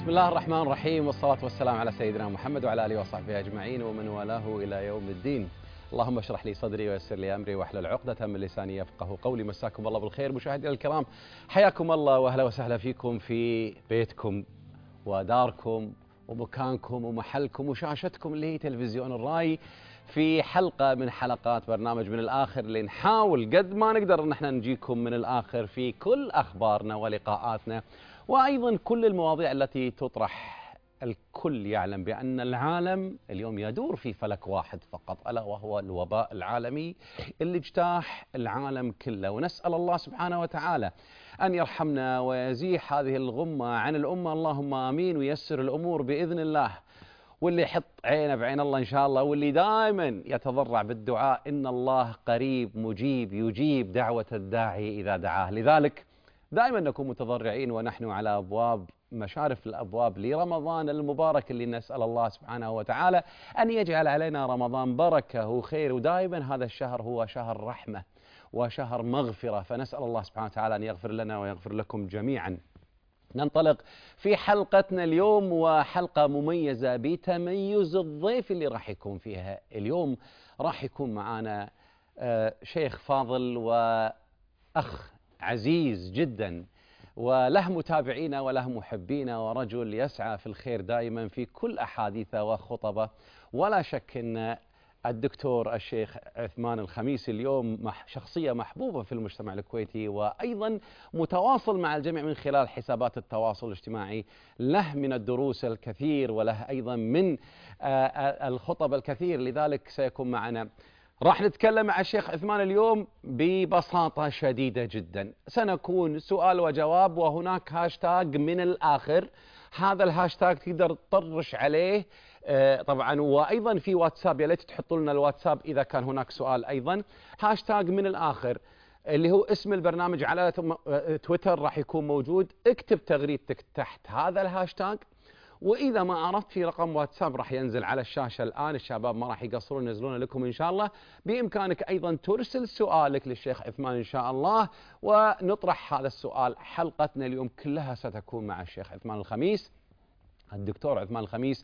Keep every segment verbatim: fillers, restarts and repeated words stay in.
بسم الله الرحمن الرحيم، والصلاة والسلام على سيدنا محمد وعلى آله وصحبه أجمعين ومن والاه إلى يوم الدين. اللهم اشرح لي صدري ويسر لي أمري واحلل عقدة من لساني يفقه قولي. مساكم الله بالخير مشاهدينا الكرام، حياكم الله وأهلا وسهلا فيكم في بيتكم وداركم ومكانكم ومحلكم وشاشتكم اللي هي تلفزيون الراي، في حلقة من حلقات برنامج من الآخر اللي نحاول قد ما نقدر ان احنا نجيكم من الآخر في كل أخبارنا ولقاءاتنا، وأيضا كل المواضيع التي تطرح. الكل يعلم بأن العالم اليوم يدور في فلك واحد فقط، ألا وهو الوباء العالمي اللي اجتاح العالم كله، ونسأل الله سبحانه وتعالى أن يرحمنا ويزيح هذه الغمة عن الأمة، اللهم آمين، ويسر الأمور بإذن الله. واللي يحط عينه بعين الله إن شاء الله، واللي دائما يتضرع بالدعاء، إن الله قريب مجيب يجيب دعوة الداعي إذا دعاه. لذلك دائما نكون متضرعين ونحن على أبواب مشارف الأبواب لرمضان المبارك، اللي نسأل الله سبحانه وتعالى أن يجعل علينا رمضان بركة وخير، ودائما هذا الشهر هو شهر رحمة وشهر مغفرة، فنسأل الله سبحانه وتعالى أن يغفر لنا ويغفر لكم جميعا. ننطلق في حلقتنا اليوم، وحلقة مميزة بتميز الضيف اللي راح يكون فيها اليوم. راح يكون معنا شيخ فاضل وأخ عزيز جدا، وله متابعينا وله محبينا، ورجل يسعى في الخير دائما في كل أحاديثه وخطبه. ولا شك أن الدكتور الشيخ عثمان الخميسي اليوم شخصية محبوبة في المجتمع الكويتي، وأيضا متواصل مع الجميع من خلال حسابات التواصل الاجتماعي. له من الدروس الكثير وله أيضا من الخطب الكثير، لذلك سيكون معنا. راح نتكلم مع الشيخ عثمان اليوم ببساطة شديدة جدا، سنكون سؤال وجواب، وهناك هاشتاج من الآخر. هذا الهاشتاج تقدر تطرش عليه طبعا، وايضا في واتساب، يا ليت تحطوا لنا الواتساب اذا كان هناك سؤال. ايضا هاشتاج من الاخر اللي هو اسم البرنامج على تويتر راح يكون موجود. اكتب تغريدتك تحت هذا الهاشتاج، واذا ما عرفت في رقم واتساب راح ينزل على الشاشه الان، الشباب ما راح يقصرون ينزلونه لكم ان شاء الله. بامكانك ايضا ترسل سؤالك للشيخ عثمان ان شاء الله، ونطرح هذا السؤال. حلقتنا اليوم كلها ستكون مع الشيخ عثمان الخميس، الدكتور عثمان الخميس،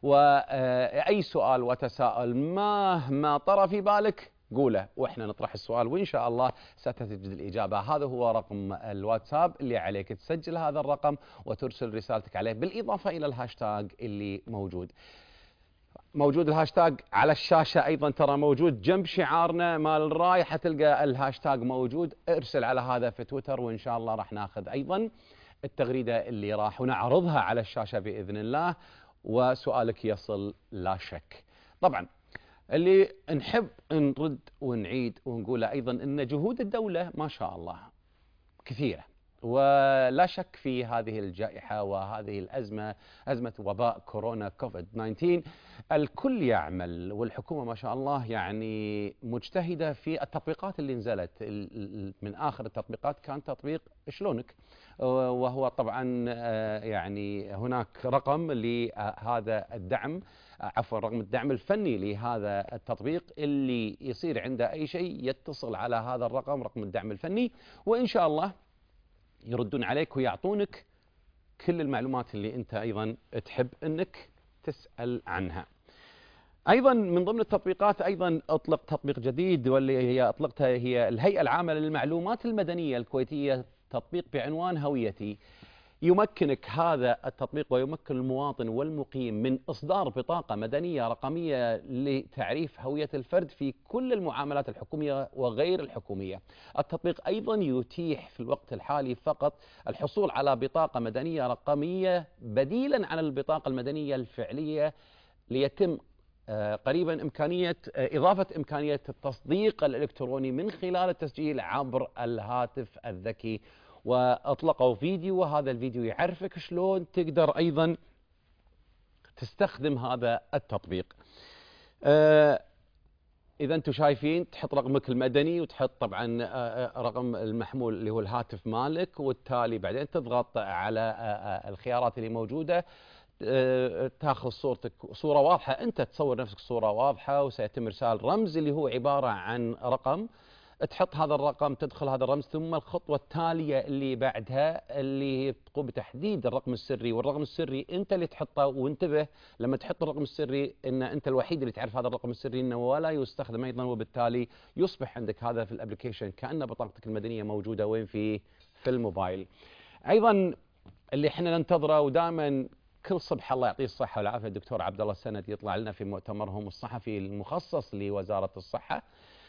وأي سؤال وتساؤل مهما طرى في بالك قوله وإحنا نطرح السؤال، وإن شاء الله ستجد الإجابة. هذا هو رقم الواتساب اللي عليك تسجل هذا الرقم وترسل رسالتك عليه، بالإضافة إلى الهاشتاج اللي موجود. موجود الهاشتاج على الشاشة أيضا، ترى موجود جنب شعارنا مال الراي، حتلقى الهاشتاج موجود. ارسل على هذا في تويتر، وإن شاء الله راح ناخذ أيضا التغريدة اللي راح نعرضها على الشاشة بإذن الله، وسؤالك يصل لا شك. طبعا اللي نحب نرد ونعيد ونقوله أيضا أن جهود الدولة ما شاء الله كثيرة، ولا شك في هذه الجائحة وهذه الأزمة، أزمة وباء كورونا كوفيد تسعة عشر. الكل يعمل، والحكومة ما شاء الله يعني مجتهدة في التطبيقات اللي نزلت. من آخر التطبيقات كان تطبيق شلونك، وهو طبعا يعني هناك رقم لهذا الدعم، عفوا رقم الدعم الفني لهذا التطبيق، اللي يصير عنده أي شيء يتصل على هذا الرقم، رقم الدعم الفني، وإن شاء الله يردون عليك ويعطونك كل المعلومات اللي أنت أيضا تحب أنك تسأل عنها. أيضا من ضمن التطبيقات أيضا أطلق تطبيق جديد، واللي هي أطلقتها هي الهيئة العامة للمعلومات المدنية الكويتية، تطبيق بعنوان هويتي. يمكنك هذا التطبيق ويمكن المواطن والمقيم من إصدار بطاقة مدنية رقمية لتعريف هوية الفرد في كل المعاملات الحكومية وغير الحكومية. التطبيق أيضا يتيح في الوقت الحالي فقط الحصول على بطاقة مدنية رقمية بديلا عن البطاقة المدنية الفعلية، ليتم قريبا إمكانية إضافة إمكانية التصديق الإلكتروني من خلال التسجيل عبر الهاتف الذكي. وأطلقوا فيديو، وهذا الفيديو يعرفك شلون تقدر أيضا تستخدم هذا التطبيق. آه إذا أنتم شايفين تحط رقمك المدني، وتحط طبعا آه رقم المحمول اللي هو الهاتف مالك، والتالي بعدين تضغط على آه الخيارات اللي موجودة، آه تاخذ صورتك، صورة واضحة، أنت تصور نفسك صورة واضحة، وسيتم إرسال رمز اللي هو عبارة عن رقم تحط هذا الرقم، تدخل هذا الرمز، ثم الخطوة التالية اللي بعدها اللي تقوم بتحديد الرقم السري. والرقم السري أنت اللي تحطه، وانتبه لما تحط الرقم السري أن أنت الوحيد اللي تعرف هذا الرقم السري، أنه ولا يستخدم أيضا، وبالتالي يصبح عندك هذا في الابلكيشن كأن بطاقتك المدنية موجودة وين؟ في في الموبايل. أيضا اللي احنا ننتظره ودائما كل صبح الله يعطيه الصحة والعافية الدكتور عبد الله السند يطلع لنا في مؤتمرهم الصحفي المخصص لوزارة الصحة،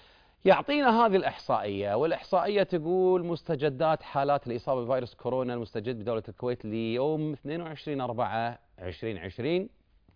يعطينا هذه الإحصائية. والإحصائية تقول مستجدات حالات الإصابة بفيروس كورونا المستجد بدولة الكويت ليوم اثنين وعشرين أربعة ألفين وعشرين،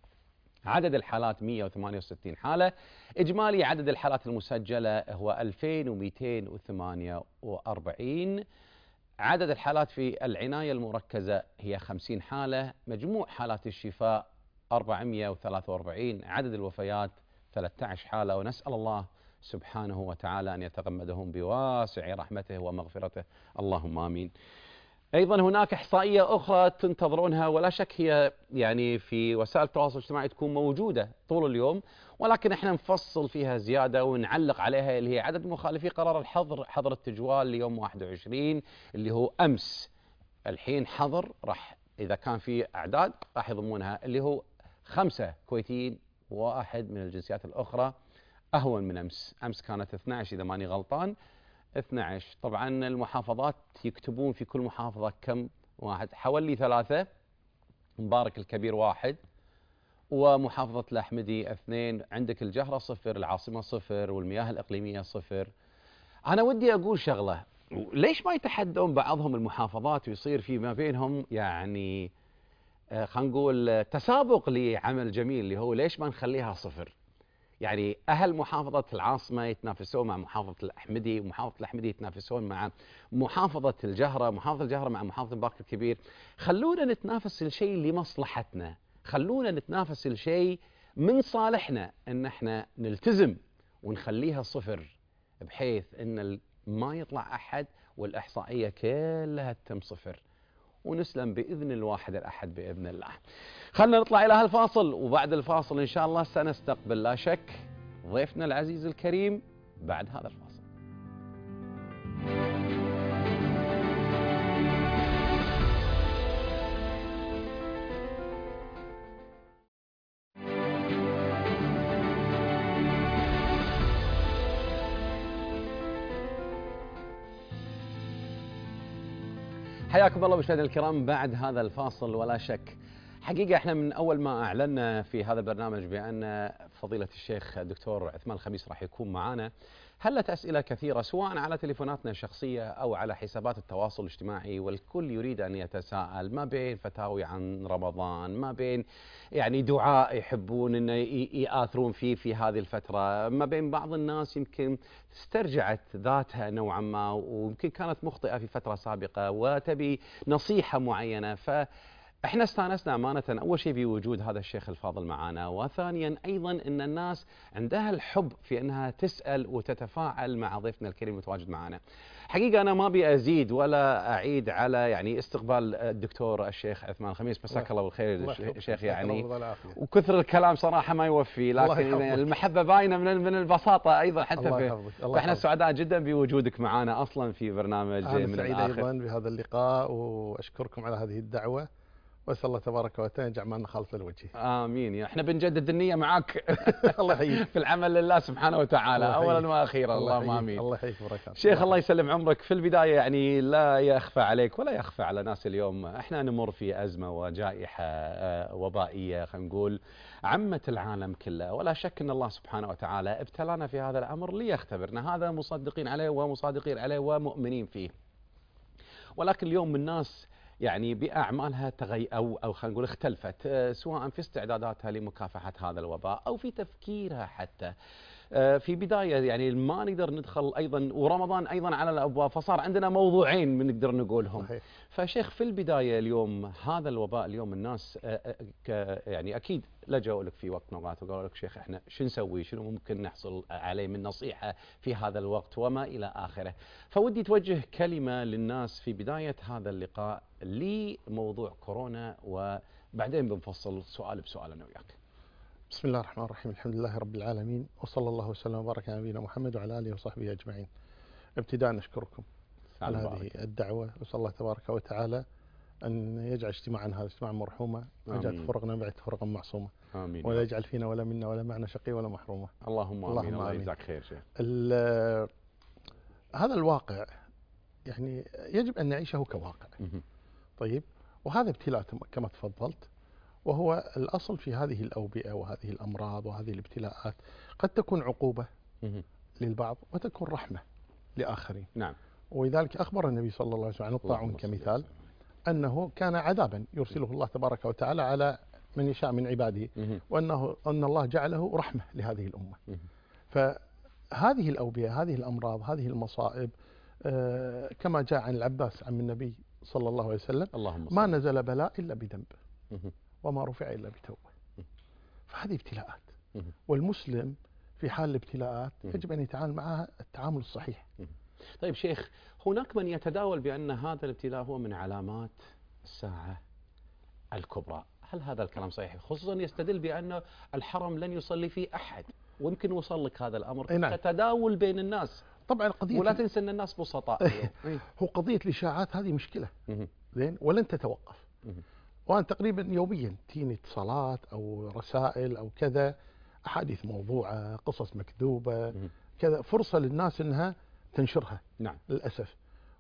عدد الحالات مئة وثمانية وستين حالة، إجمالي عدد الحالات المسجلة هو ألفين ومئتين وثمانية وأربعين، عدد الحالات في العناية المركزة هي خمسين حالة، مجموع حالات الشفاء أربعمئة وثلاثة وأربعين، عدد الوفيات ثلاثة عشر حالة، ونسأل الله سبحانه وتعالى أن يتغمدهم بواسع رحمته ومغفرته، اللهم آمين. أيضا هناك إحصائية أخرى تنتظرونها، ولا شك هي يعني في وسائل التواصل الاجتماعي تكون موجودة طول اليوم، ولكن احنا نفصل فيها زيادة ونعلق عليها، اللي هي عدد مخالفي قرار الحظر، حظر التجوال ليوم واحد وعشرين اللي هو أمس. الحين حظر راح إذا كان في أعداد راح يضمونها، اللي هو خمسة كويتيين وواحد من الجنسيات الأخرى، أهون من أمس. أمس كانت اثني عشر إذا ماني غلطان، اثني عشر. طبعا المحافظات يكتبون في كل محافظة كم واحد، حوالي ثلاثة، مبارك الكبير واحد، ومحافظة الأحمدي اثنين، عندك الجهرة صفر، العاصمة صفر، والمياه الإقليمية صفر. أنا ودي أقول شغلة، ليش ما يتحدون بعضهم المحافظات ويصير في ما بينهم يعني آه، خلينا نقول تسابق لعمل جميل، اللي هو ليش ما نخليها صفر؟ يعني أهل محافظة العاصمة يتنافسون مع محافظة الأحمدي، ومحافظة الأحمدي يتنافسون مع محافظة الجهرة، محافظة الجهرة مع محافظة مبارك الكبير. خلونا نتنافس الشيء لمصلحتنا، خلونا نتنافس الشيء من صالحنا، أن احنا نلتزم ونخليها صفر، بحيث أن ما يطلع أحد والإحصائية كلها تتم صفر، ونسلم بإذن الواحد الأحد بإذن الله. خلنا نطلع إلى هالفاصل، وبعد الفاصل إن شاء الله سنستقبل لا شك ضيفنا العزيز الكريم بعد هذا الفاصل. حياكم الله مشاهدينا الكرام بعد هذا الفاصل. ولا شك حقيقة احنا من أول ما أعلنا في هذا البرنامج بأن فضيلة الشيخ الدكتور عثمان الخميس راح يكون معنا، هلت أسئلة كثيرة سواء على تليفوناتنا الشخصية أو على حسابات التواصل الاجتماعي، والكل يريد أن يتساءل ما بين فتاوي عن رمضان، ما بين يعني دعاء يحبون أن يآثرون فيه في هذه الفترة، ما بين بعض الناس يمكن استرجعت ذاتها نوعا ما ويمكن كانت مخطئة في فترة سابقة وتبي نصيحة معينة. ف احنا استانسنا امانه اول شيء بوجود هذا الشيخ الفاضل معنا، وثانيا ايضا ان الناس عندها الحب في انها تسال وتتفاعل مع ضيفنا الكريم المتواجد معنا. حقيقه انا ما ابي ازيد ولا اعيد على يعني استقبال الدكتور الشيخ عثمان الخميس، مساك الله بالخير شيخ. يعني وكثر الكلام صراحه ما يوفي، لكن المحبه باينه من من البساطه ايضا حتى في. فاحنا سعداء جدا بوجودك معنا اصلا في برنامج أنا من سعيد الآخر. ايضا بهذا اللقاء واشكركم على هذه الدعوه، واسال الله تبارك وتعالى يجعل عملنا خالص لوجهه. امين. احنا بنجدد النيه معك الله يحييك في العمل لله سبحانه وتعالى اولا واخيرا، اللهم امين. الله يحييك بركاته. شيخ الله يسلم عمرك، في البدايه يعني لا يخفى عليك ولا يخفى على ناس اليوم احنا نمر في ازمه وجائحه وبائيه خلينا نقول عمت العالم كله، ولا شك ان الله سبحانه وتعالى ابتلانا في هذا الامر ليختبرنا، هذا مصدقين عليه ومصادقين عليه ومؤمنين فيه. ولكن اليوم الناس يعني بأعمالها تغي أو أو خلينا نقول اختلفت، سواء في استعداداتها لمكافحة هذا الوباء أو في تفكيرها حتى. في بداية يعني ما نقدر ندخل أيضا ورمضان أيضا على الأبواب، فصار عندنا موضوعين بنقدر نقولهم. صحيح. فشيخ في البداية اليوم هذا الوباء اليوم الناس يعني أكيد لجوا لك في وقت من الأوقات وقالوا لك شيخ احنا شو نسوي، شنو ممكن نحصل عليه من نصيحة في هذا الوقت وما إلى آخره. فودي توجه كلمة للناس في بداية هذا اللقاء لموضوع كورونا، وبعدين بنفصل سؤال بسؤال أنا وياك. بسم الله الرحمن الرحيم، الحمد لله رب العالمين، وصلى الله وسلم وبارك على نبينا محمد وعلى اله وصحبه اجمعين. ابتداء نشكركم سلام على بارك. هذه الدعوة، وأسأل الله تبارك وتعالى أن يجعل اجتماعنا هذا اجتماعا مرحوما، ويجعل آمين. تفرقنا بعد تفرقا معصومة، آمين. ولا يجعل فينا ولا منا ولا معنا شقي ولا محرومة. اللهم آمين. اللهم الله آمين. يجزاك خير شيخ. ال- هذا الواقع يعني يجب أن نعيشه كواقع. مهم. طيب، وهذا ابتلاء كما تفضلت، وهو الأصل في هذه الأوبئة وهذه الأمراض وهذه الابتلاءات قد تكون عقوبة مهم. للبعض وتكون رحمة لآخرين. نعم. ولذلك أخبر النبي صلى الله عليه وسلم عن الطاعون اللهم صل كمثال وسلم. أنه كان عذابا يرسله الله تبارك وتعالى على من يشاء من عباده، مهم. وأنه أن الله جعله رحمة لهذه الأمة. مهم. فهذه الأوبئة، هذه الأمراض، هذه المصائب، آه، كما جاء عن العباس عن النبي صلى الله عليه وسلم، اللهم صل. ما نزل بلاء إلا بذنب مهم. وما رفع إلا بتوبة. فهذه ابتلاءات، مهم. والمسلم في حال الابتلاءات مهم. يجب أن يتعامل معها التعامل الصحيح. طيب شيخ، هناك من يتداول بأن هذا الابتلاء هو من علامات الساعة الكبرى، هل هذا الكلام صحيح؟ خصوصا يستدل بأن الحرم لن يصلي فيه أحد، ويمكن وصل لك هذا الأمر أي نعم. تتداول بين الناس، طبعا قضية ولا تنسى أن الناس بسطاء اليوم. إيه. هو قضية الإشاعات هذه مشكلة، مهم. زين، ولن تتوقف. مهم. وأنا تقريبا يوميا تجيني اتصالات أو رسائل أو كذا، أحاديث موضوعة، قصص مكذوبة، مهم. كذا، فرصة للناس أنها تنشرها نعم. للأسف.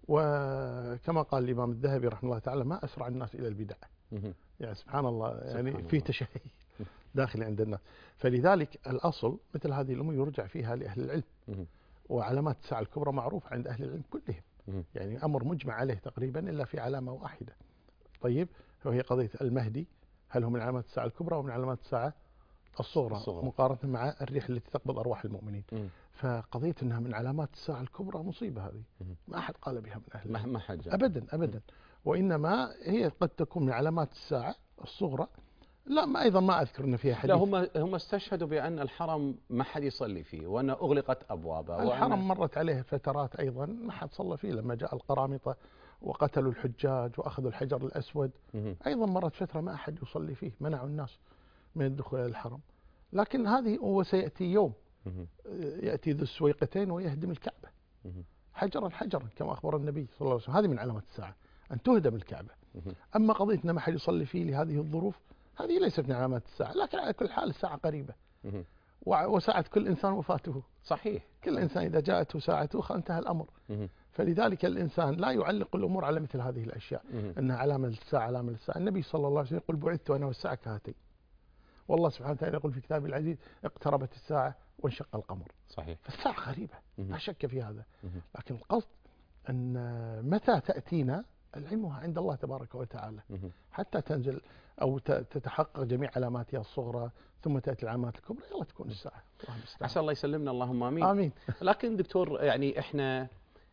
وكما قال الإمام الذهبي رحمه الله تعالى: ما أسرع الناس إلى البدع. مهم. يعني سبحان الله، يعني سبحان في الله. تشهي داخلي عند الناس. فلذلك الأصل مثل هذه الأمور يرجع فيها لأهل العلم، مهم. وعلامات الساعة الكبرى معروفة عند أهل العلم كلهم، مهم. يعني أمر مجمع عليه تقريبا إلا في علامة واحدة. طيب، وهي قضية المهدي، هل هو من علامات الساعة الكبرى ومن علامات الساعة الصغرى, الصغرى. مقارنة مع الريح التي تقبض أرواح المؤمنين. مهم. فقضية أنها من علامات الساعة الكبرى مصيبة هذه، مهم. ما أحد قال بها من أهل ما العلم ما حد جاء. أبدا أبدا. وإنما هي قد تكون من علامات الساعة الصغرى. لا، ما أيضا ما أذكر أن فيها حديث. لا، هم هم استشهدوا بأن الحرم ما حد يصلي فيه، وأن أغلقت أبوابه، الحرم وأن مرت عليه فترات أيضا ما حد صلى فيه، لما جاء القرامطة وقتلوا الحجاج وأخذوا الحجر الأسود، مهم. أيضا مرت فترة ما أحد يصلي فيه، منعوا الناس من الدخول إلى الحرم. لكن هذه هو سيأتي يوم مهم. يأتي ذو السويقتين ويهدم الكعبة مهم. حجرا حجرا كما أخبر النبي صلى الله عليه وسلم. هذه من علامات الساعة أن تهدم الكعبة. مهم. أما قضية أن ما حد يصلي فيه لهذه الظروف، هذه ليست من علامات الساعة، لكن على كل حال الساعة قريبة، مهم. وع- وساعة كل إنسان وفاته. صحيح. كل إنسان إذا جاءته ساعته انتهى الأمر. مهم. فلذلك الإنسان لا يعلق الأمور على مثل هذه الأشياء، مهم. أنها علامة الساعة علامة الساعة. النبي صلى الله عليه وسلم يقول: بعثت أنا والساعة كهاتين. والله سبحانه وتعالى يقول في كتابه العزيز: اقتربت الساعة وانشق القمر. صحيح. فالساعة قريبة، مهم. لا شك في هذا. مهم. لكن القصد أن متى تأتينا العلمها عند الله تبارك وتعالى، مهم. حتى تنزل أو ت- تتحقق جميع علاماتها الصغرى، ثم تأتي العلامات الكبرى، يلا تكون الساعة. الله المستعان. عسى الله يسلمنا، اللهم آمين. آمين. لكن دكتور، يعني احنا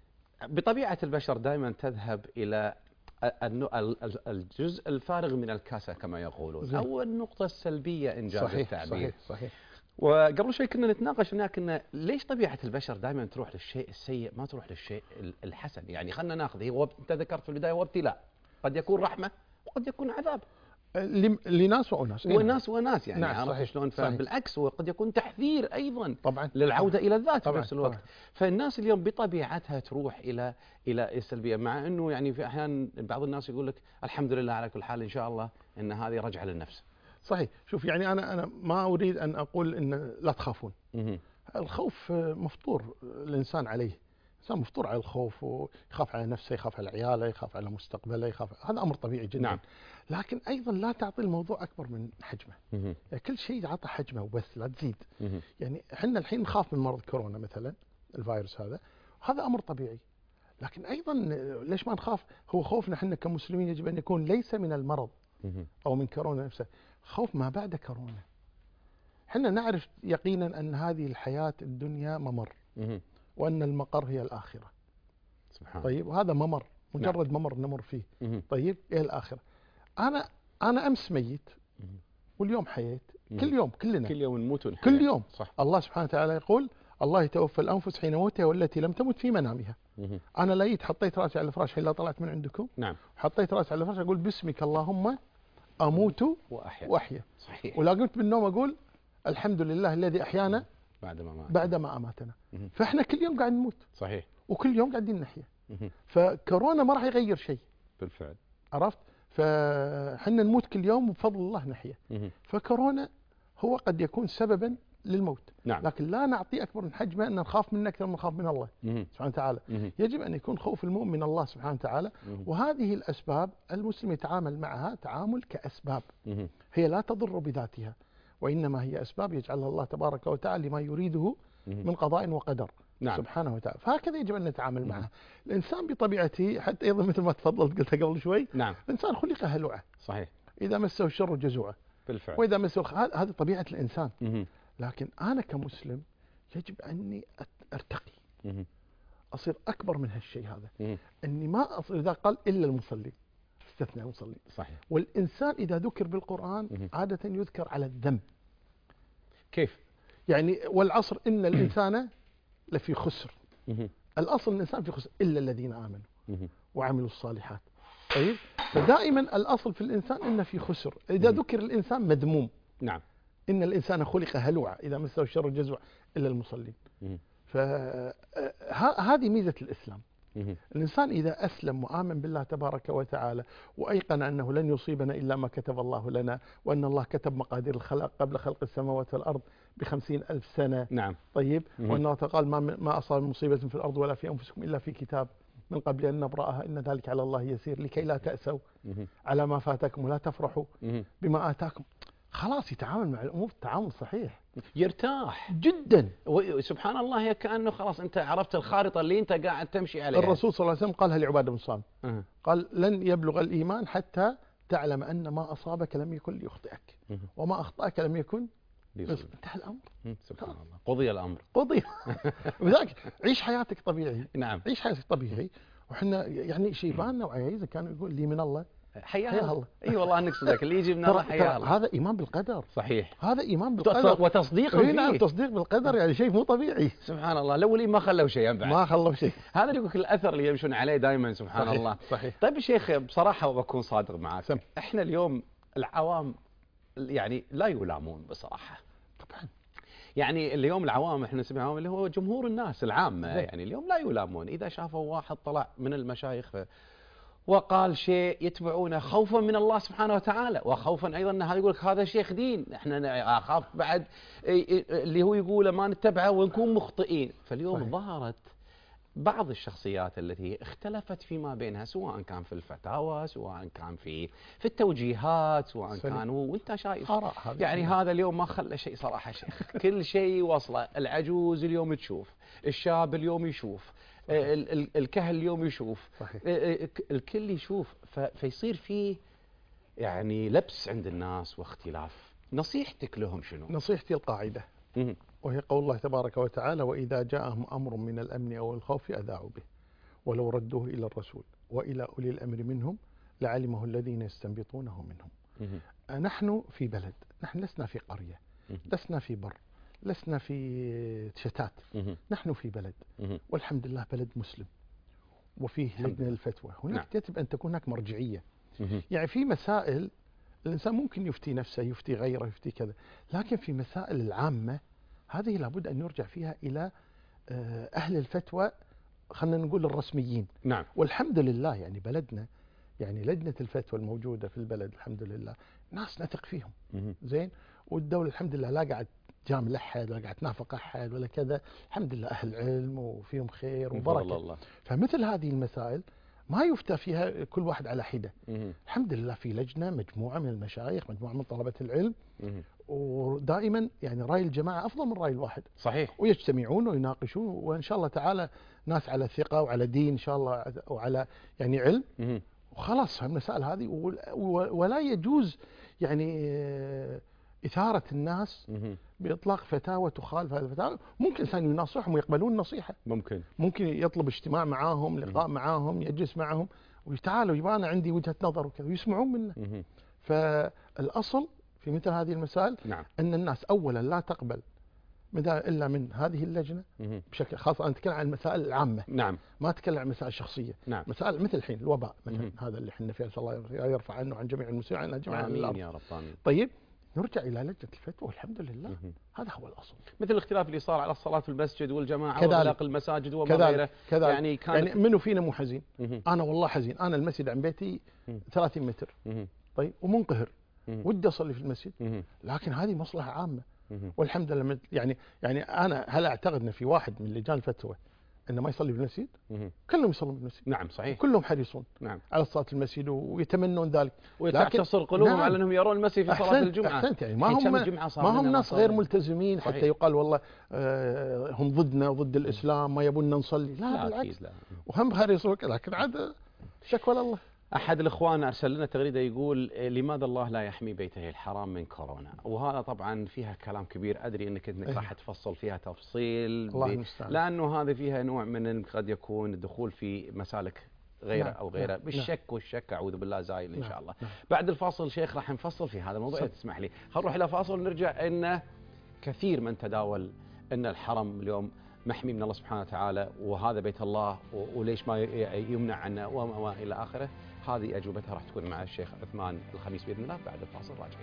بطبيعة البشر دائما تذهب إلى الن- ال- ال- الجزء الفارغ من الكاسة كما يقولون، زين. أو النقطة السلبية إن جاز صحيح التعبير. صحيح صحيح. وقبل شوي كنا نتناقش هناك إن ليش طبيعة البشر دائما تروح للشيء السيء ما تروح للشيء ال- الحسن. يعني خلنا ناخذ، هو أنت ذكرت في البداية هو ابتلاء، قد يكون رحمة وقد يكون عذاب، لم- لناس وأناس. إيه. وناس وناس يعني نعم، عرفت صحيح، شلون؟ صحيح. فبالعكس وقد يكون تحذير أيضا طبعا للعودة إلى الذات في طبعاً، نفس الوقت. طبعاً. فالناس اليوم بطبيعتها تروح إلى إلى السلبية، مع أنه يعني في أحيان بعض الناس يقول لك الحمد لله على كل حال، إن شاء الله أن هذه رجعة للنفس. صحيح. شوف، يعني أنا أنا ما أريد أن أقول إن لا تخافون. مهم. الخوف مفطور الإنسان عليه، الإنسان مفطور على الخوف، ويخاف على نفسه، يخاف على عياله، يخاف على مستقبله، يخاف، هذا أمر طبيعي جدا. نعم. لكن أيضا لا تعطي الموضوع أكبر من حجمه. مهم. يعني كل شيء عطى حجمه وبس، لا تزيد. مهم. يعني احنا الحين نخاف من مرض كورونا مثلا، الفيروس هذا، هذا أمر طبيعي. لكن أيضا ليش ما نخاف؟ هو خوفنا احنا كمسلمين يجب أن يكون ليس من المرض مهم. أو من كورونا نفسه، خوف ما بعد كورونا. احنا نعرف يقينا أن هذه الحياة الدنيا ممر، مهم. وأن المقر هي الآخرة. سبحان الله. طيب، وهذا ممر، مجرد ممر نمر فيه. مهم. طيب، إلى الآخرة. أنا أنا أمس ميت مهم. واليوم حييت، مهم. كل يوم كلنا كل يوم نموت ونحيا. كل يوم. صح. الله سبحانه وتعالى يقول: الله يتوفى الأنفس حين موتها والتي لم تمت في منامها. مهم. أنا لقيت حطيت راسي على الفراش إلا طلعت من عندكم، نعم. حطيت راسي على الفراش أقول: باسمك اللهم أموت وأحيا. وأحيا. صحيح. ولا قمت بالنوم أقول: الحمد لله الذي أحيانا بعد ما مات. بعد ما أماتنا. مهم. فإحنا كل يوم قاعد نموت، صحيح. وكل يوم قاعدين نحيا. مهم. فكورونا ما راح يغير شيء، بالفعل. عرفت؟ فحنا نموت كل يوم وبفضل الله نحيا. مهم. فكورونا هو قد يكون سببا للموت، نعم. لكن لا نعطيه أكبر من حجمه أن نخاف منه أكثر من نخاف من الله مهم. سبحانه وتعالى. مهم. يجب أن يكون خوف المؤمن من الله سبحانه وتعالى. مهم. وهذه الأسباب المسلم يتعامل معها تعامل كأسباب، مهم. هي لا تضر بذاتها، وإنما هي أسباب يجعلها الله تبارك وتعالى لما يريده مهم. من قضاء وقدر. نعم. سبحانه وتعالى. فهكذا يجب أن نتعامل مهم. معها. الإنسان بطبيعته حتى أيضا مثل ما تفضلت قلتها قبل شوي، نعم. الإنسان خلق هلوعا، صحيح. إذا مسه الشر جزوعا، بالفعل. وإذا مسه الخير، هذه هذه طبيعة الإنسان. مهم. لكن أنا كمسلم يجب أني أت- أرتقي، مهم. أصير أكبر من هالشيء هذا، مهم. أني ما أصير إذا قال إلا المصلين، استثناء المصلين. صحيح. والإنسان إذا ذكر بالقرآن مهم. عادة يذكر على الذنب. كيف؟ يعني والعصر إن الإنسان لفي خسر، مهم. الأصل الإنسان في خسر إلا الذين آمنوا مهم. وعملوا الصالحات. طيب، فدائما الأصل في الإنسان إنه في خسر. إذا مم. ذكر الإنسان مذموم، نعم. إن الإنسان خلق هلوعا إذا مسه الشر جزوع إلا المصلين. مهم. فهذه ميزة الإسلام. مهم. الإنسان إذا أسلم وآمن بالله تبارك وتعالى وأيقن أنه لن يصيبنا إلا ما كتب الله لنا، وأن الله كتب مقادير الخلق قبل خلق السماوات والأرض بخمسين ألف سنة. نعم. طيب، مهم. وأنه قال ما, ما أصاب مصيبة في الأرض ولا في أنفسكم إلا في كتاب من قبل أن نبرأها إن ذلك على الله يسير، لكي لا تأسوا مهم. على ما فاتكم ولا تفرحوا مهم. بما آتاكم. خلاص يتعامل مع الأمور تعامل صحيح يرتاح جدا. وسبحان الله، كأنه خلاص أنت عرفت الخارطة اللي أنت قاعد تمشي عليها. الرسول صلى الله عليه وسلم قالها لعبادة بن الصامت، أه. قال لن يبلغ الإيمان حتى تعلم أن ما أصابك لم يكن ليخطئك مهم. وما أخطأك لم يكن بيصير. ليصيبك. انتهى الأمر، مم. سبحان الله، قضي الأمر. قضي. لذلك عيش حياتك طبيعي، نعم. عيش حياتك طبيعي. وحنا يعني شيباننا وعيايزه كانوا يقول لي من الله حيا حيا الله. الله. اي والله انك صدق، اللي يجي من الله ترى حيا الله. هذا إيمان بالقدر، صحيح. هذا إيمان بالقدر وتصديق إيه نعم، فيه. تصديق بالقدر يعني شيء مو طبيعي. سبحان الله، الاولين ما خلوا شيء بعد. ما خلوا شيء. هذا اللي يقول الاثر اللي يمشون عليه دائما. سبحان صحيح. الله. صحيح. طيب يا شيخ، بصراحه وبكون صادق معك، سم. احنا اليوم العوام يعني لا يلامون بصراحه. طبعا. يعني اليوم العوام احنا نسميها عوام اللي هو جمهور الناس العامه، زي. يعني اليوم لا يلامون. اذا شافوا واحد طلع من المشايخ وقال شيء يتبعونه خوفا من الله سبحانه وتعالى، وخوفا ايضا ان هذا يقول لك هذا شيخ دين، احنا اخاف بعد اللي هو يقوله ما نتبعه ونكون مخطئين. فاليوم صحيح. ظهرت بعض الشخصيات التي اختلفت فيما بينها، سواء كان في الفتاوى، سواء كان في في التوجيهات، سواء سليم. كانوا وانت شايف آراء هذه. يعني هذا اليوم ما خلى شيء صراحه شيخ. كل شيء وصله، العجوز اليوم تشوف، الشاب اليوم يشوف، ال- ال- الكهل اليوم يشوف، صحيح. الكل يشوف، ف- فيصير فيه يعني لبس عند الناس واختلاف. نصيحتك لهم شنو؟ نصيحتي القاعدة، مم. وهي قول الله تبارك وتعالى: وإذا جاءهم أمر من الأمن أو الخوف أذاعوا به ولو ردوه إلى الرسول وإلى أولي الأمر منهم لعلمه الذين يستنبطونه منهم. مم. نحن في بلد، نحن لسنا في قرية، مم. لسنا في بر، لسنا في شتات، مم. نحن في بلد، مم. والحمد لله بلد مسلم وفيه الحمد لجنة للفتوى. هناك نعم. يجب أن تكون هناك مرجعية. مم. يعني في مسائل الإنسان ممكن يفتي نفسه، يفتي غيره، يفتي كذا، لكن في مسائل العامة هذه لابد أن يرجع فيها إلى آه، أهل الفتوى، خلينا نقول الرسميين. نعم. والحمد لله يعني بلدنا، يعني لجنة الفتوى الموجودة في البلد الحمد لله ناس نثق فيهم. مم. زين. والدولة الحمد لله لا قاعد جامل أحد ولا قاعد تنافق أحد ولا كذا، الحمد لله أهل علم وفيهم خير وبركة. الله. فمثل هذه المسائل ما يفتى فيها كل واحد على حدة. مم. الحمد لله في لجنة، مجموعة من المشايخ، مجموعة من طلبة العلم، مم. ودائما يعني رأي الجماعة أفضل من رأي الواحد، صحيح. ويجتمعون ويناقشون، وإن شاء الله تعالى ناس على ثقة وعلى دين إن شاء الله وعلى يعني علم، مم. وخلاص المسائل هذه. ولا يجوز يعني إثارة الناس مم. بإطلاق فتاوى تخالف هذه الفتاوى. ممكن إنسان يناصحهم ويقبلون النصيحة، ممكن. ممكن يطلب اجتماع معاهم، لقاء معاهم، يجلس معهم وتعالوا يبقى أنا عندي وجهة نظر وكذا، ويسمعون منه. مم. فالأصل في مثل هذه المسائل نعم. أن الناس أولا لا تقبل إلا من هذه اللجنة مم. بشكل خاص. أنا أتكلم عن المسائل العامة، نعم. ما أتكلم عن المسائل الشخصية. نعم. مسائل مثل الحين الوباء مثلا، مم. هذا اللي احنا فيه، نسأل الله يرفع عنه عن جميع المسلمين، عن جميع آمين الأرض. يا رب. آمين. طيب، نرجع إلى لجنة الفتوى والحمد لله. هذا هو الأصل. مثل الاختلاف اللي صار على الصلاة في المسجد والجماعة كذلك وإغلاق المساجد وما كذلك غيره. كذلك يعني كانت يعني منو فينا مو حزين؟ مه. أنا والله حزين، أنا المسجد عن بيتي ثلاثين متر، مه. طيب، ومنقهر، مه. ودي أصلي في المسجد، مه. لكن هذه مصلحة عامة مه. والحمد لله. يعني يعني أنا هل أعتقد أن في واحد من لجان الفتوى انه ما يصلي في المسجد؟ مه. كلهم يصلون في المسجد. نعم صحيح. كلهم حريصون نعم. على الصلاة في المسجد ويتمنون ذلك، وتعتصر قلوبهم نعم. على انهم يرون المسجد في صلاة أحسنت الجمعة. أحسنت يعني ما هم ما هم ناس غير ملتزمين صحيح. حتى يقال والله آه هم ضدنا وضد الإسلام ما يبوننا نصلي، لا, لا بالعكس، لا. وهم حريصون، لكن عاد شكوى لله. أحد الإخوان أرسل لنا تغريدة يقول لماذا الله لا يحمي بيته الحرام من كورونا؟ وهذا طبعا فيها كلام كبير، أدري أنك أنك راح تفصل فيها تفصيل، الله المستعان، لأنه هذه فيها نوع من قد يكون الدخول في مسالك غيره نعم. أو غيره نعم. بالشك نعم. والشك أعوذ بالله زايل إن نعم. شاء الله. نعم. بعد الفاصل شيخ راح نفصل في هذا الموضوع، تسمح لي هنروح إلى فاصل ونرجع. إن كثير من تداول أن الحرم اليوم محمي من الله سبحانه وتعالى وهذا بيت الله وليش ما يمنع عنه وما إلى آخره. هذه أجوبتها راح تكون مع الشيخ عثمان الخميس بإذن الله بعد الفاصل راجعين.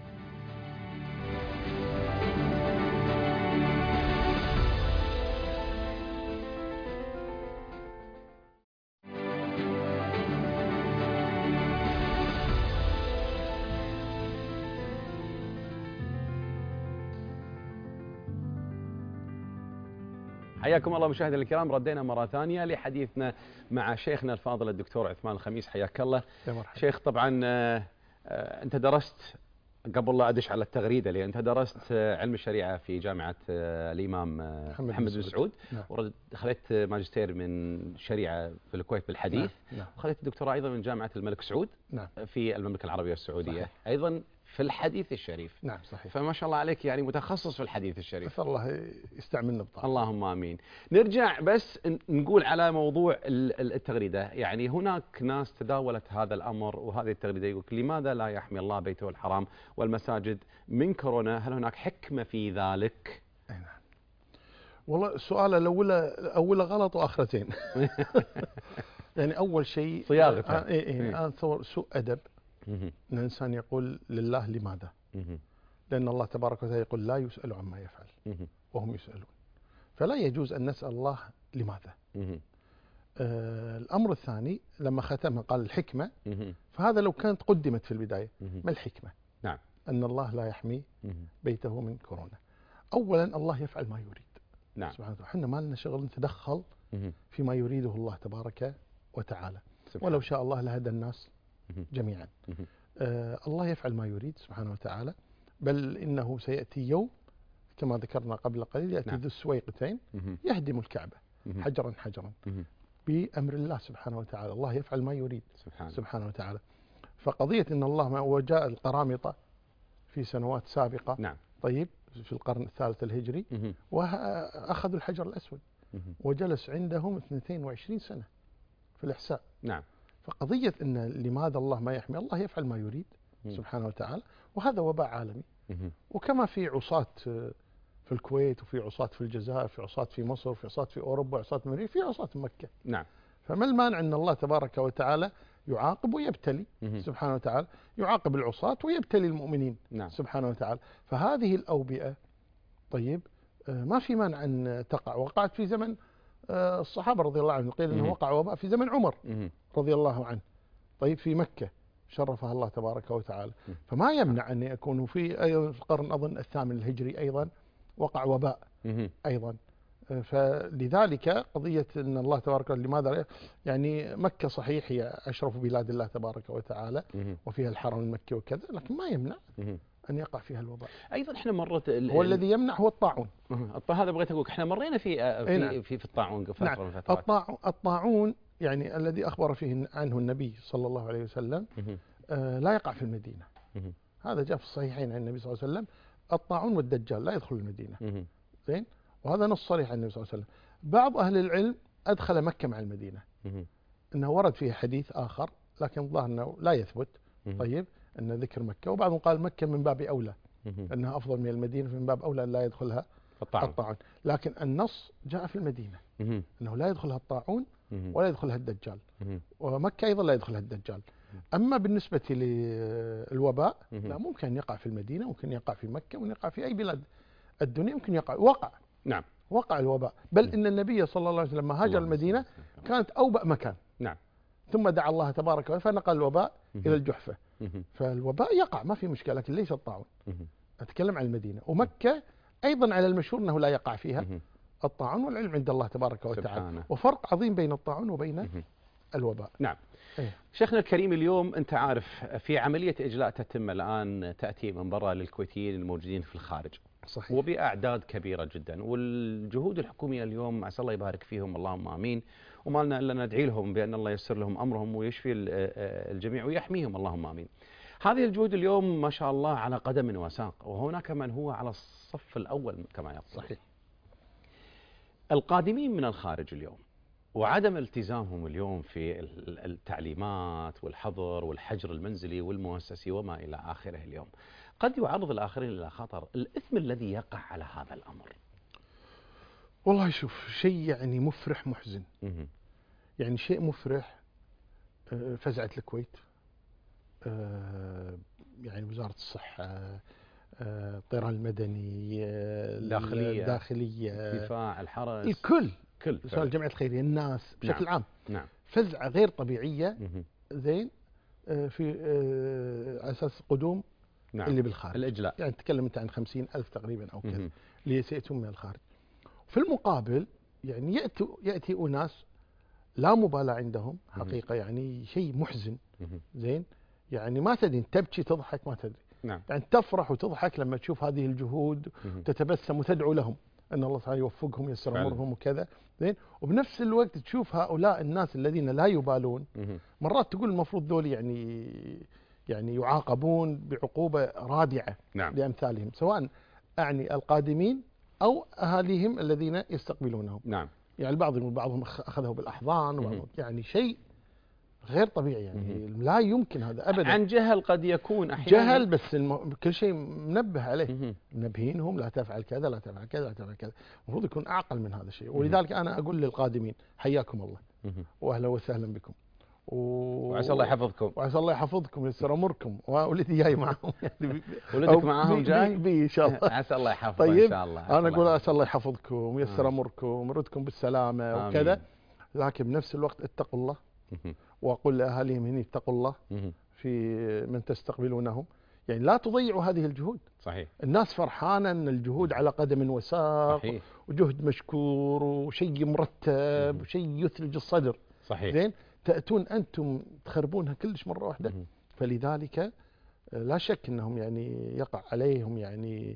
حياكم الله مشاهدينا الكرام، ردينا مرة ثانية لحديثنا مع شيخنا الفاضل الدكتور عثمان الخميس، حياك الله. شيخ طبعا أنت درست قبل لا أدش على التغريدة لي، أنت درست علم الشريعة في جامعة الإمام محمد بن سعود، نعم. وخذت ماجستير من شريعة في الكويت بالحديث، نعم. وخذت الدكتوراه أيضا من جامعة الملك سعود، نعم. في المملكة العربية السعودية، صحيح. أيضا في الحديث الشريف. نعم صحيح. فما شاء الله عليك يعني متخصص في الحديث الشريف. أسأل الله يستعملنا بطاقة. اللهم آمين. نرجع بس نقول على موضوع التغريدة، يعني هناك ناس تداولت هذا الأمر وهذه التغريدة يقول لماذا لا يحمي الله بيته الحرام والمساجد من كورونا؟ هل هناك حكمة في ذلك؟ أي نعم. والله السؤال الأولى أولى غلط وآخرتين. يعني أول شيء صياغته. آه إيه إيه أنا أتصور سوء أدب أن الإنسان يقول لله لماذا؟ لأن الله تبارك وتعالى يقول لا يسأل عما يفعل وهم يسألون، فلا يجوز أن نسأل الله لماذا. آه الأمر الثاني لما ختمها قال الحكمة، فهذا لو كانت قدمت في البداية. ما الحكمة؟ نعم. أن الله لا يحمي بيته من كورونا. أولا الله يفعل ما يريد، نعم. سبحانه وتعالى. احنا ما لنا شغل نتدخل فيما يريده الله تبارك وتعالى، سبحانه. ولو شاء الله لهدى الناس جميعا. آه الله يفعل ما يريد سبحانه وتعالى، بل إنه سيأتي يوم كما ذكرنا قبل قليل يأتي ذو نعم. السويقتين يهدم الكعبة حجرا حجرا بأمر الله سبحانه وتعالى. الله يفعل ما يريد سبحانه, سبحانه وتعالى. فقضية إن الله ما وجاء القرامطة في سنوات سابقة، نعم. طيب في القرن الثالث الهجري وأخذوا الحجر الأسود وجلس عندهم اثنتين وعشرين سنة في الإحساء، نعم. فقضية إن لماذا الله ما يحمي، الله يفعل ما يريد سبحانه وتعالى، وهذا وباء عالمي. وكما في عصاة في الكويت وفي عصاة في الجزائر، في عصاة في مصر، في عصاة في أوروبا، عصاة في أمريكا، في عصاة في مكة، نعم. فما المانع أن الله تبارك وتعالى يعاقب ويبتلي سبحانه وتعالى، يعاقب العصاة ويبتلي المؤمنين، نعم. سبحانه وتعالى. فهذه الأوبئة طيب ما في مانع أن تقع، وقعت في زمن الصحابة رضي الله عنهم، قيل أنه وقع وباء في زمن عمر رضي الله عنه، طيب في مكة شرفها الله تبارك وتعالى. فما يمنع أن يكون في القرن أظن الثامن الهجري أيضا وقع وباء أيضا. فلذلك قضية أن الله تبارك وتعالى لماذا، يعني مكة صحيح هي أشرف بلاد الله تبارك وتعالى وفيها الحرم المكي وكذا، لكن ما يمنع أن يقع فيها الوباء. أيضا احنا مرت هو الذي يمنع هو الطاعون. هذا بغيت أقول احنا مرينا في في نعم. في, في الطاعون فترة نعم. من الفترات. الطاعون, الطاعون يعني الذي أخبر فيه عنه النبي صلى الله عليه وسلم آه لا يقع في المدينة. هذا جاء في الصحيحين عن النبي صلى الله عليه وسلم، الطاعون والدجال لا يدخل المدينة. زين، وهذا نص صريح عن النبي صلى الله عليه وسلم. بعض أهل العلم أدخل مكة مع المدينة، إنه ورد فيه حديث آخر لكن الظاهر أنه لا يثبت، طيب أن ذكر مكة، وبعضهم قال مكة من باب أولى أنها أفضل من المدينة، من باب أولى أن لا يدخلها الطاعون. الطاعون، لكن النص جاء في المدينة أنه لا يدخلها الطاعون ولا يدخلها الدجال، ومكة أيضا لا يدخلها الدجال. أما بالنسبة للوباء لا، ممكن أن يقع في المدينة، ممكن يقع في مكة، ممكن يقع في أي بلاد الدنيا، ممكن يقع وقع نعم وقع الوباء. بل إن النبي صلى الله عليه وسلم لما هاجر المدينة كانت أوبأ مكان. نعم. ثم دعا الله تبارك وتعالى فنقل الوباء إلى الجحفة. فالوباء يقع ما في مشكلة، لكن ليس الطاعون. أتكلم عن المدينة. ومكة أيضا على المشهور أنه لا يقع فيها الطاعون، والعلم عند الله تبارك وتعالى سبحانه. وفرق عظيم بين الطاعون وبين الوباء. نعم. إيه؟ شيخنا الكريم، اليوم أنت عارف في عملية إجلاء تتم الآن تأتي من برا للكويتيين الموجودين في الخارج. صحيح. وبأعداد كبيرة جدا، والجهود الحكومية اليوم عسى الله يبارك فيهم، اللهم آمين، وما لنا إلا ندعي لهم بأن الله ييسر لهم أمرهم ويشفي الجميع ويحميهم، اللهم آمين. هذه الجهود اليوم ما شاء الله على قدم وساق، وهناك من هو على الصف الأول كما يقول. صحيح. القادمين من الخارج اليوم وعدم التزامهم اليوم في التعليمات والحظر والحجر المنزلي والمؤسسي وما إلى آخره اليوم قد يعرض الآخرين إلى خطر. الإثم الذي يقع على هذا الأمر، والله شوف، شيء يعني مفرح محزن. يعني شيء مفرح فزعة الكويت، يعني وزارة الصحة، الطيران المدني، الداخلية، الداخلية، الدفاع، الحرس، الكل كل الجمعية الخيرية، الناس بشكل نعم. عام. نعم. فزعة غير طبيعية. زين. في على أساس قدوم نعم. اللي بالخارج، الإجلاء، يعني تكلم أنت عن خمسين ألف تقريبا أو كذا اللي سيأتون من الخارج. في المقابل يعني يأتي يأتي أناس لا مبالاة عندهم حقيقة، يعني شيء محزن. زين. يعني ما تدري، تبكي تضحك ما تدري. نعم. يعني تفرح وتضحك لما تشوف هذه الجهود، تتبسم وتدعو لهم أن الله تعالى يوفقهم وييسر أمرهم وكذا. زين. وبنفس الوقت تشوف هؤلاء الناس الذين لا يبالون، مرات تقول المفروض ذول يعني يعني يعاقبون بعقوبة رادعة. نعم. لأمثالهم، سواء أعني القادمين أو أهاليهم الذين يستقبلونهم. نعم. يعني البعض من بعضهم أخذه بالأحضان، وبعضهم يعني شيء غير طبيعي. يعني لا يمكن هذا أبدا. عن جهل قد يكون أحيانا، جهل، بس الم... كل شيء منبه عليه، منبهينهم لا تفعل كذا لا تفعل كذا لا تفعل كذا. المفروض يكون أعقل من هذا الشيء. ولذلك أنا أقول للقادمين حياكم الله وأهلا وسهلا بكم، و... وعسى الله يحفظكم، وعسى الله يحفظكم وييسر أمركم. وولدي جاي معهم يعني ولدك معاهم جاي؟ بي, بي إن شاء الله. عسى الله يحفظه. طيب إن شاء الله. أنا أقول عسى الله يحفظكم وييسر أمركم ويردكم بالسلامة وكذا. لكن بنفس الوقت اتقوا الله، وأقول لأهاليهم هنا اتقوا الله في من تستقبلونهم. يعني لا تضيعوا هذه الجهود. صحيح. الناس فرحانة أن الجهود على قدم وساق. صحيح. وجهد مشكور وشيء مرتب وشيء يثلج الصدر. صحيح. زين. تأتون أنتم تخربونها كلش مرة واحدة. فلذلك لا شك أنهم يعني يقع عليهم يعني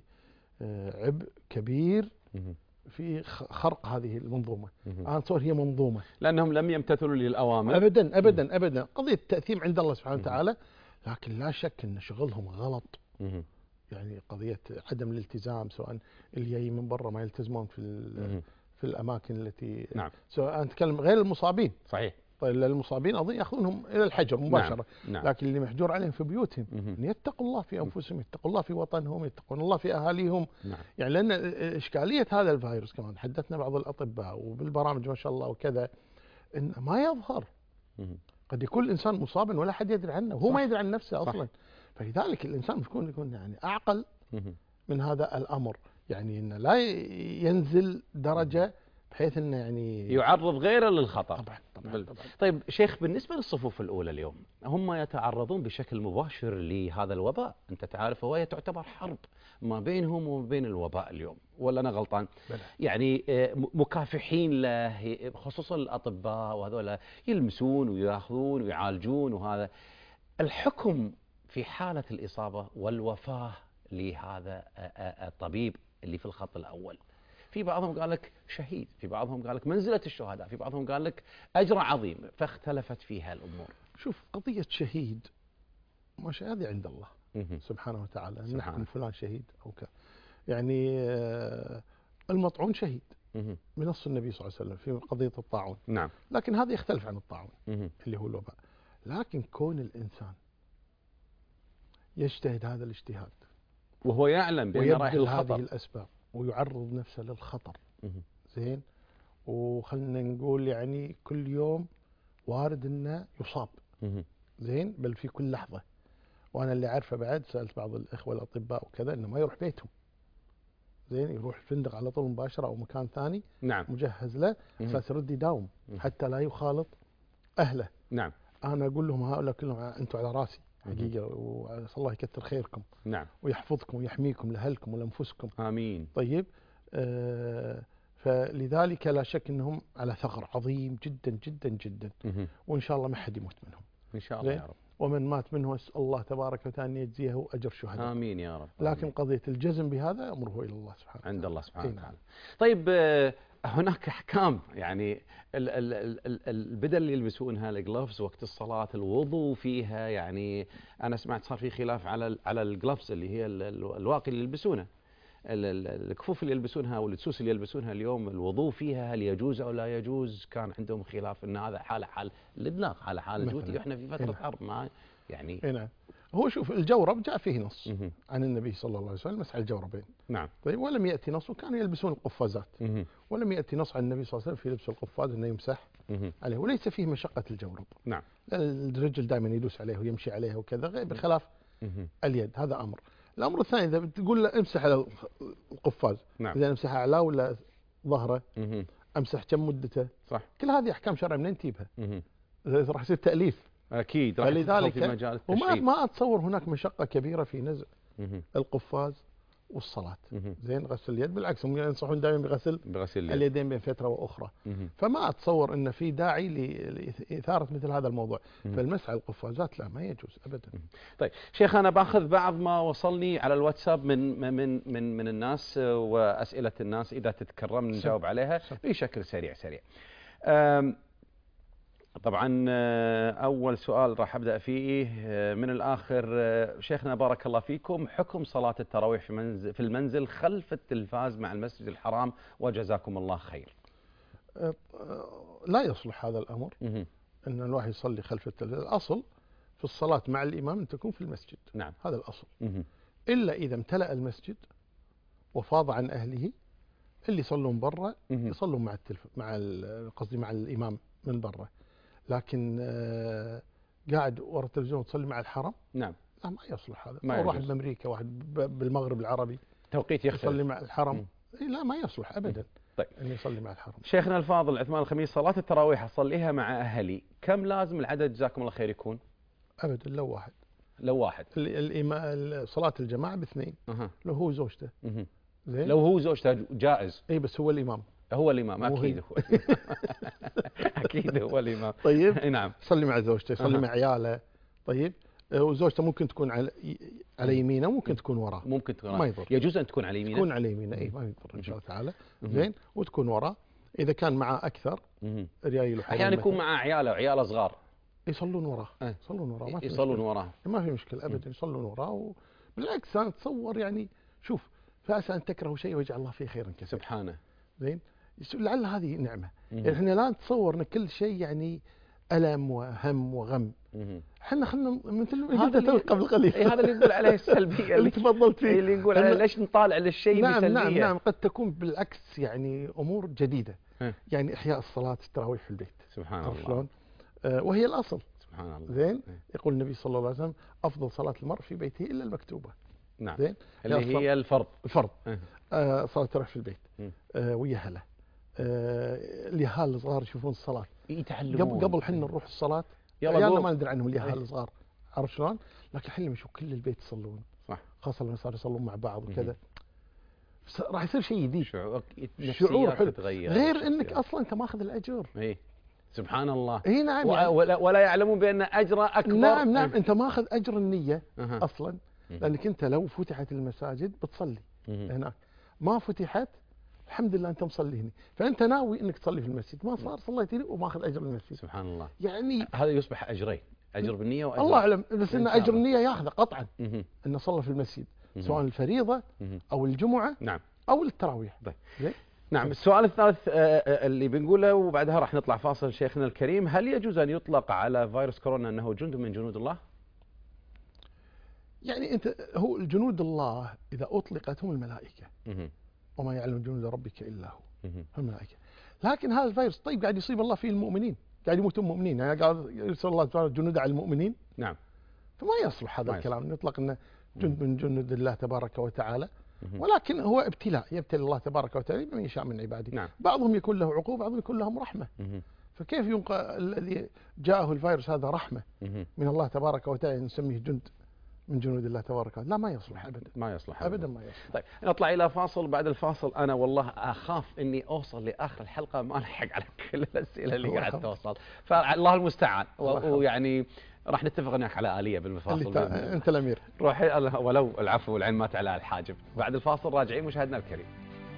عبء كبير في خرق هذه المنظومة. أنا أتصور هي منظومة، لأنهم لم يمتثلوا للأوامر. أبدا أبدا أبدا. قضية التأثيم عند الله سبحانه وتعالى، لكن لا شك أن شغلهم غلط. يعني قضية عدم الالتزام، سواء اللي جاي من برا ما يلتزمون في في الأماكن التي، نعم، سواء نتكلم غير المصابين. صحيح. طيب المصابين أظن يأخذونهم إلى الحجر مباشرة. نعم. نعم. لكن اللي محجور عليهم في بيوتهم أن يتقوا الله في أنفسهم، يتقوا الله في وطنهم، يتقون الله في أهاليهم. نعم. يعني لأن إشكالية هذا الفيروس كمان حدثنا بعض الأطباء وبالبرامج ما شاء الله وكذا، إن ما يظهر. قد يكون الإنسان مصابا ولا حد يدري عنه، وهو ما يدري عن نفسه أصلا. صح. فلذلك الإنسان يكون يكون يعني أعقل من هذا الأمر، يعني إنه لا ينزل درجة بحيث انه يعني يعرض غيره للخطر. طبعا طبعا, طبعا. طيب شيخ، بالنسبه للصفوف الاولى اليوم هم يتعرضون بشكل مباشر لهذا الوباء، انت تعرف هو تعتبر حرب ما بينهم وما بين الوباء اليوم، ولا انا غلطان؟ بلى. يعني مكافحين له، خصوصا الاطباء وهذول يلمسون وياخذون ويعالجون، وهذا الحكم في حاله الاصابه والوفاه لهذا الطبيب اللي في الخط الاول. في بعضهم قال لك شهيد، في بعضهم قال لك منزلة الشهداء، في بعضهم قال لك أجر عظيم، فاختلفت فيها الأمور. شوف، قضية شهيد مش هذه عند الله سبحانه وتعالى، أن نحكم فلان شهيد أو كذا. يعني المطعون شهيد بنص النبي صلى الله عليه وسلم في قضية الطاعون. نعم. لكن هذا يختلف عن الطاعون اللي هو الوباء. لكن كون الإنسان يجتهد هذا الاجتهاد وهو يعلم بأن رايح هذه الأسباب ويعرض نفسه للخطر، زين، وخلنا نقول يعني كل يوم وارد انه يصاب زين، بل في كل لحظة. وأنا اللي عارفه بعد، سألت بعض الإخوة الأطباء وكذا، إنه ما يروح بيتهم، زين، يروح الفندق على طول مباشرة أو مكان ثاني نعم مجهز له أساس يرد يداوم حتى لا يخالط أهله. نعم. أنا أقول لهم هؤلاء كلهم أنتم على راسي حقيقة، وأسأل الله يكثر خيركم نعم ويحفظكم ويحميكم لأهلكم ولأنفسكم. آمين. طيب، آه فلذلك لا شك أنهم على ثغر عظيم جدا جدا جدا، وإن شاء الله ما حد يموت منهم إن شاء الله يا رب. ومن مات منه أسأل الله تبارك وتعالى أن يجزيه أجر شهداء. آمين يا رب. لكن آمين. قضية الجزم بهذا أمره إلى الله سبحانه وتعالى. عند الله سبحانه نعم. وتعالى. طيب، هناك أحكام، يعني ال- ال- ال- ال- البدل اللي يلبسونها، الجلوفز وقت الصلاة، الوضوء فيها، يعني أنا سمعت صار في خلاف على ال- على الجلوفز اللي هي ال- ال- الواقي اللي يلبسونه، ال- ال- الكفوف اللي يلبسونها واللبسوس اللي يلبسونها اليوم، الوضوء فيها هل يجوز أو لا يجوز؟ كان عندهم خلاف أن هذا حالة حال الإدلاق، حالة حال الجوتي، وإحنا في فترة حرب، ما يعني. نعم. هو شوف، الجورب جاء فيه نص مه. عن النبي صلى الله عليه وسلم مسح الجوربين. نعم. طيب، ولم يأتي نص، وكانوا يلبسون القفازات. مه. ولم يأتي نص عن النبي صلى الله عليه وسلم في لبس القفاز أنه يمسح مه. عليه، وليس فيه مشقة الجورب. نعم. الرجل دائما يدوس عليه ويمشي عليه وكذا، غير بخلاف مه. اليد. هذا أمر. الأمر الثاني، إذا بتقول له امسح على القفاز، نعم. إذا امسح أعلاه ولا ظهره، مه. امسح كم مدته، صح. كل هذه أحكام شرعية منين تجيبها؟ مه. راح يصير تأليف. أكيد راح تدخل في مجال فلذلك وما التشريع. ما أتصور هناك مشقة كبيرة في نزع مه. القفاز والصلاة. مه. زين، غسل اليد، بالعكس هم ينصحون دائما بغسل بغسل اليد. اليدين بين فترة وأخرى. مه. فما أتصور أن في داعي ل- لإثارة مثل هذا الموضوع. مه. فالمسح على القفازات لا، ما يجوز أبدا. طيب شيخ، أنا باخذ بعض ما وصلني على الواتساب من من من من الناس وأسئلة الناس، إذا تتكرم نجاوب عليها بشكل سريع سريع. أم، طبعا آه، أول سؤال راح أبدأ فيه آه، من الآخر. آه، شيخنا بارك الله فيكم، حكم صلاة التراويح في منزل في المنزل خلف التلفاز مع المسجد الحرام، وجزاكم الله خير. أه، لا يصلح هذا الأمر، مه. أن الواحد يصلي خلف التلفاز. الأصل في الصلاة مع الإمام أن تكون في المسجد. نعم. هذا الأصل. مه. إلا إذا امتلأ المسجد وفاض عن أهله، اللي يصلون برا مه. يصلون مع التلف مع ال- قصدي مع الإمام من برا. لكن آه، قاعد ورا التلفزيون تصلي مع الحرم، نعم. لا، ما يصلح هذا. ما أو واحد يجوز. بأمريكا، واحد ب- بالمغرب العربي توقيت يصلي يختلف. مع الحرم. مم. إيه، لا، ما يصلح أبدا طيب. أن يصلي مع الحرم. شيخنا الفاضل عثمان الخميس، صلاة التراويح أصليها مع أهلي، كم لازم العدد جزاكم الله خير يكون؟ أبدا، لو واحد. لو واحد. ال- الإما- صلاة الجماعة باثنين، أها. لو هو زوجته. مه. زين. لو هو زوجته جائز. اي، بس هو الإمام. هو الإمام مو أكيد هي. هو أكيد هو الإمام. طيب. أي نعم. يصلي مع زوجته، يصلي أها. مع عياله. طيب، آه، وزوجته ممكن تكون على على يمينه، وممكن تكون وراه. ممكن تكون ما يضر. يجوز أن تكون على يمينه. تكون على يمينه، اي، ما يضر ان شاء الله تعالى. مه. زين، وتكون وراه. اذا كان معه اكثر مه. ريايل وحريم أحيانا يكون مثلاً، مع عياله وعياله صغار يصلون وراه. أه. يصلون وراه، ما في يصلون مشكلة. وراه. ما في مشكله ابدا، يصلون وراه. بالعكس، انا اتصور يعني، شوف، فاسى ان تكرهوا شيء ويجعل الله فيه خيرا كثيرا. سبحانه. زين، لعل هذه نعمه. مه. يعني احنا لا نتصور ان كل شيء يعني الم وهم وغم. مه. احنا خلينا مثل ما هذا قلت اللي- توي قبل قليل. إيه، هذا اللي نقول عليه السلبية اللي اللي تفضلت فيه. اللي نقول عليه إن- ليش نطالع للشيء نعم بسلبية. نعم نعم، قد تكون بالعكس يعني امور جديده. ها. يعني احياء الصلاه التراويح في البيت. سبحان عرفت الله. شلون؟ آه، وهي الاصل. سبحان الله. زين، إيه. يقول النبي صلى الله عليه وسلم افضل صلاه المرء في بيته الا المكتوبه. نعم. زين، اللي هي هي الفرض. الفرض. إيه. آه، صلاه التراويح في البيت. مم. آه، ويا هلا. آه، اليهال الصغار يشوفون الصلاه. يتعلمون. قبل قبل حنا نروح الصلاه، يلا عيالنا قوم. ما ندري عنهم اليهال إيه. الصغار. عرفت شلون؟ لكن الحين لما يشوف كل البيت يصلون، صح. خاصه لما صاروا يصلون مع بعض مهم. وكذا، س- راح يصير شيء جديد. شعور شعور نفسيات حلو. تتغير. غير انك الشخصيات. اصلا انت ماخذ الاجر. اي سبحان الله. اي نعم و- يعني. ولا, ولا يعلمون بان اجره اكبر. نعم نعم، إيه. انت ماخذ اجر النيه أها. اصلا، مهم. لانك انت لو فتحت المساجد بتصلي مهم. هناك، ما فتحت الحمد لله انت مصلي هنا، فانت ناوي انك تصلي في المسجد، ما صار صليت هنا وماخذ اجر المسجد. سبحان الله. يعني هذا يصبح اجرين، اجر بالنية واجر. الله اعلم، بس إن ان شاء اجر الله. النيه ياخذه قطعا، مهم. انه صلى في المسجد، مهم. سواء الفريضه مهم. او الجمعه نعم. او التراويح. طيب. زين؟ نعم. السؤال الثالث آه، آه، اللي بنقوله وبعدها راح نطلع فاصل شيخنا الكريم، هل يجوز ان يطلق على فيروس كورونا انه جند من جنود الله؟ يعني انت، هو الجنود الله اذا اطلقت هم الملائكه، مهم. وما يعلم جنود ربك الا هو، مهم. هم الملائكه. لكن هذا الفيروس طيب قاعد يصيب الله فيه المؤمنين، قاعد يموتون مؤمنين، يعني قال يرسل الله تعالى جنود على المؤمنين. نعم. فما يصلح هذا الكلام يصلح. نطلق انه جند من جنود الله تبارك وتعالى، ولكن هو ابتلاء، يبتلي الله تبارك وتعالى بمن يشاء من عباده. نعم. بعضهم يكون له عقوبة، بعضهم يكون لهم رحمة. فكيف ينقى الذي جاءه الفيروس هذا رحمة من الله تبارك وتعالى نسميه جند من جنود الله تبارك وتعالى؟ لا، ما يصلح ابدا، ما يصلح ابدا ما يصلح. طيب نطلع الى فاصل، بعد الفاصل انا والله اخاف اني اوصل لاخر الحلقه ما الحق على كل الاسئله اللي قاعد توصل، فالله المستعان. ويعني راح نتفق هناك على آلية بالفاصل. انت الامير. روحي ولو العفو والعين ما تعلى الحاجب. بعد الفاصل راجعين مشاهدنا الكريم.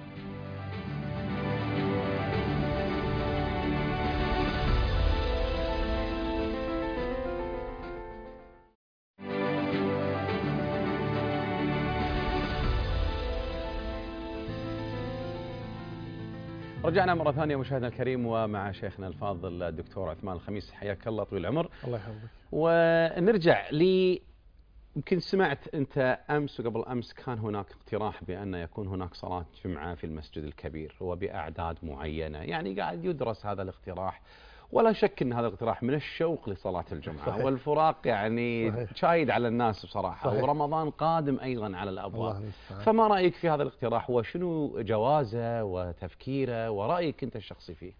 رجعنا مرة ثانية مشاهدنا الكريم، ومع شيخنا الفاضل الدكتور عثمان الخميس، حياك الله طويل العمر. الله يحفظك. ونرجع لي، يمكن سمعت أنت أمس وقبل أمس كان هناك اقتراح بأن يكون هناك صلاة جمعة في المسجد الكبير وبأعداد معينة، يعني قاعد يدرس هذا الاقتراح، ولا شك أن هذا الاقتراح من الشوق لصلاة الجمعة. صحيح. والفراق يعني صحيح. شايد على الناس بصراحة. صحيح. ورمضان قادم أيضا على الأبواب، فما رأيك في هذا الاقتراح وشنو جوازه وتفكيره ورأيك أنت الشخصي فيه؟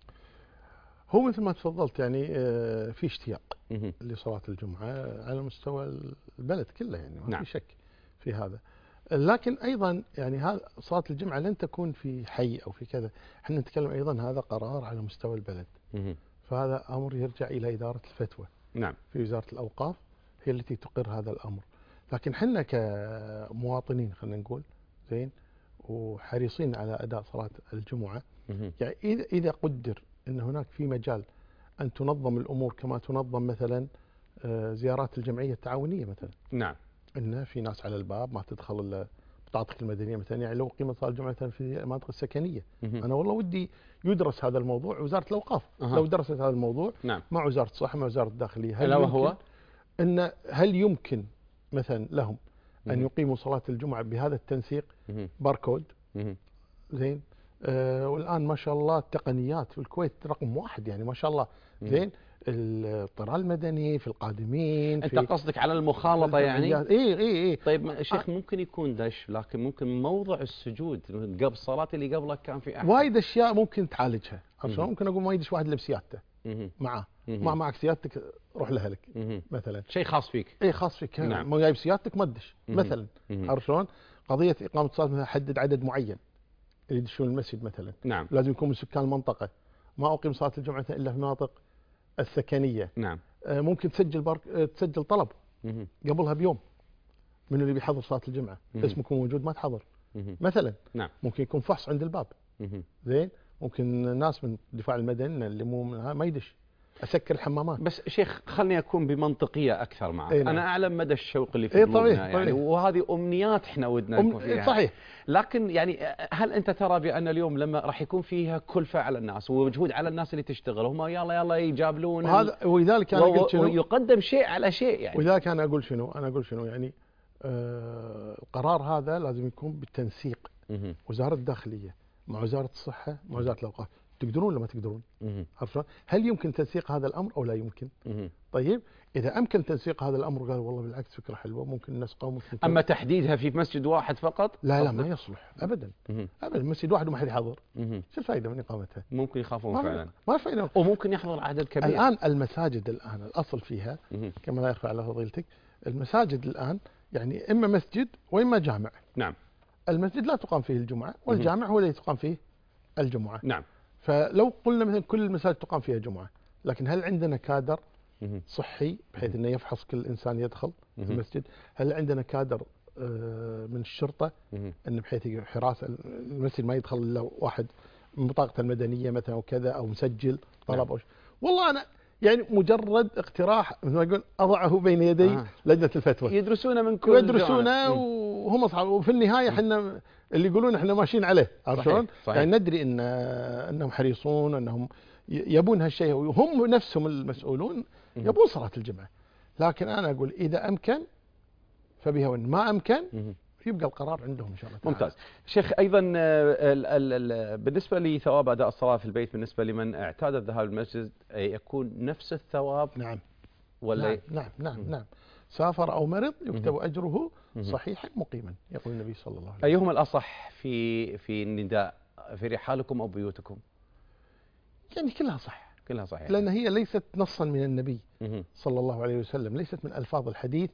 هو مثل ما تفضلت، يعني في اشتياق لصلاة الجمعة على مستوى البلد كله، يعني ما نعم. في شك في هذا. لكن أيضا يعني هذا صلاة الجمعة لن تكون في حي أو في كذا، احنا نتكلم أيضا هذا قرار على مستوى البلد. فهذا أمر يرجع إلى إدارة الفتوى. نعم. في وزارة الأوقاف هي التي تقر هذا الأمر، لكن حنا كمواطنين خلينا نقول زين وحريصين على أداء صلاة الجمعة، يعني إذا إذا قدر أن هناك في مجال أن تنظم الأمور كما تنظم مثلا زيارات الجمعية التعاونية مثلا. نعم. أن في ناس على الباب ما تدخل إلا بطاقتك المدنية مثلا، يعني لو قيمة صلاة الجمعة مثلا في المناطق السكنية. مه. أنا والله ودي يدرس هذا الموضوع وزارة الأوقاف. أه. لو درست هذا الموضوع. نعم. مع وزارة الصحة مع وزارة الداخلية، هل هو أن هل يمكن مثلا لهم مه. أن يقيموا صلاة الجمعة بهذا التنسيق؟ مه. باركود. مه. زين. آه والآن ما شاء الله التقنيات في الكويت رقم واحد، يعني ما شاء الله. مه. زين. الطرال المدني في القادمين. انت قصدك على المخالطه يعني؟ اي اي اي. طيب شيخ، ممكن يكون دش، لكن ممكن موضع السجود قبل الصلاه اللي قبلك كان في احد وايد اشياء ممكن تعالجها. ممكن اقول ما يدش واحد لبسيادته معاه، ما معك سيادتك روح لهلك مثلا، شيء خاص فيك. اي خاص فيك. نعم. ما جايب سيادتك ما تدش مثلا. عرفت شلون؟ قضيه اقامه الصلاه مثلا حدد عدد معين اللي يدشون المسجد مثلا. نعم. لازم يكون من سكان المنطقه، ما اقيم صلاه الجمعه الا في المناطق السكنيه. نعم. ممكن تسجل بارك... تسجل طلب مه. قبلها بيوم من اللي بيحضر صلاه الجمعه، اسمك موجود ما تحضر مه. مثلا. نعم. ممكن يكون فحص عند الباب. مه. زين. ممكن ناس من الدفاع المدني اللي مو من ما يدش، اسكر الحمامات. بس شيخ خلني اكون بمنطقيه اكثر معك. نعم. انا اعلم مدى الشوق اللي في قلوبنا. طبيعي. يعني وهذه امنيات احنا ودنا نكون فيها. صحيح. لكن يعني هل انت ترى بان اليوم لما راح يكون فيها كلفه على الناس ومجهود على الناس اللي تشتغل، هم يلا يلا يجابلون هذا، ولذلك انا قلت شنو؟ ويقدم شيء على شيء يعني. ولذلك انا اقول شنو؟ انا اقول شنو يعني آه القرار هذا لازم يكون بالتنسيق. مه. وزاره الداخليه مع وزاره الصحه مع وزاره الاوقاف. تقدرون ولا ما تقدرون؟ عرفت؟ هل يمكن تنسيق هذا الامر او لا يمكن؟ مه. طيب اذا امكن تنسيق هذا الامر قال والله بالعكس فكره حلوه، ممكن الناس قاموا ممكن. اما تحديدها في مسجد واحد فقط؟ لا لا ما يصلح ابدا. مه. ابدا مسجد واحد وما حد يحضر. شو الفائده من اقامتها؟ ممكن يخافون فعلا. ما فائده. وممكن يحضر عدد كبير. الان المساجد الان الاصل فيها مه. كما لا يخفى على فضيلتك، المساجد الان يعني اما مسجد واما جامع. نعم. المسجد لا تقام فيه الجمعه، والجامع هو الذي تقام فيه الجمعه. نعم. فلو قلنا مثلا كل المساجد تقام فيها جمعة، لكن هل عندنا كادر صحي بحيث انه يفحص كل انسان يدخل في المسجد؟ هل عندنا كادر من الشرطة ان بحيث حراسة المسجد ما يدخل الا واحد من بطاقة المدنية مثلا وكذا او مسجل طلب؟ أو والله انا يعني مجرد اقتراح مثل ما يقول اضعه بين يدي آه. لجنة الفتوى، يدرسونه من كل يدرسونه وهم اصحاب، وفي النهاية احنا اللي يقولون احنا ماشيين عليه. عرفت شلون؟ يعني ندري ان انهم حريصون، انهم يبون هالشيء، وهم نفسهم المسؤولون يبون صلاة الجمعة. لكن انا اقول اذا امكن فبها، وان ما امكن يبقى القرار عندهم ان شاء الله تعالى. ممتاز. شيخ ايضا ال ال ال بالنسبه لثواب اداء الصلاه في البيت، بالنسبه لمن اعتاد الذهاب للمسجد يكون نفس الثواب؟ نعم ولا نعم نعم نعم, نعم. سافر او مرض يكتب اجره صحيحا مقيما، يقول النبي صلى الله عليه وسلم. ايهما الاصح في في النداء، في رحالكم او بيوتكم؟ يعني كلها صح، كلها صحيح، لان هي ليست نصا من النبي مه. صلى الله عليه وسلم، ليست من الفاظ الحديث،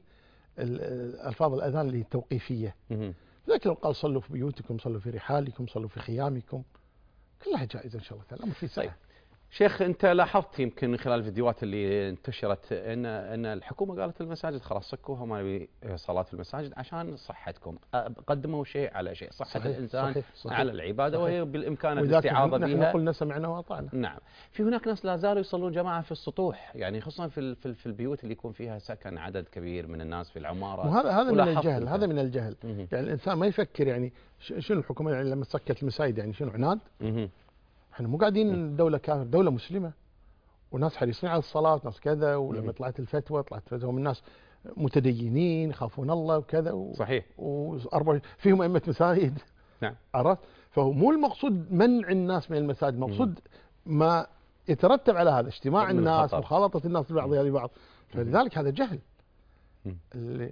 الفاظ الاذان اللي توقيفيه. لكن لو قال صلوا في بيوتكم، صلوا في رحالكم، صلوا في خيامكم، كلها جائزه ان شاء الله تعالى، الامر في سعه. طيب. شيخ انت لاحظت يمكن من خلال الفيديوهات اللي انتشرت ان ان الحكومه قالت المساجد خلاص سكوها، ما نبي صلاه في المساجد عشان صحتكم، قدموا شيء على شيء، صحه صحيح الانسان صحيح صحيح على العباده، صحيح. وهي بالامكان وذاك الاستعاضه بها. نحن قلنا سمعنا واطعنا. نعم. في هناك ناس لا زالوا يصلون جماعه في السطوح، يعني خصوصا في في, في البيوت اللي يكون فيها سكن عدد كبير من الناس في العماره. وهذا هذا من الجهل، هذا من الجهل. مه. يعني الانسان ما يفكر يعني شنو الحكومه يعني لما سكت المساجد يعني شنو عناد؟ مه. احنا مو قاعدين دوله كافر، دوله مسلمه وناس حريصين على الصلاه، ناس كذا، ولما طلعت الفتوى طلعت فتوى من ناس متدينين يخافون الله وكذا و... صحيح. وأربع فيهم ائمه مساجد. نعم. عرفت؟ فهو مو المقصود منع الناس من المساجد، المقصود ما يترتب على هذا، اجتماع الناس، مخالطه الناس ببعضها لبعض، فلذلك هذا جهل. اللي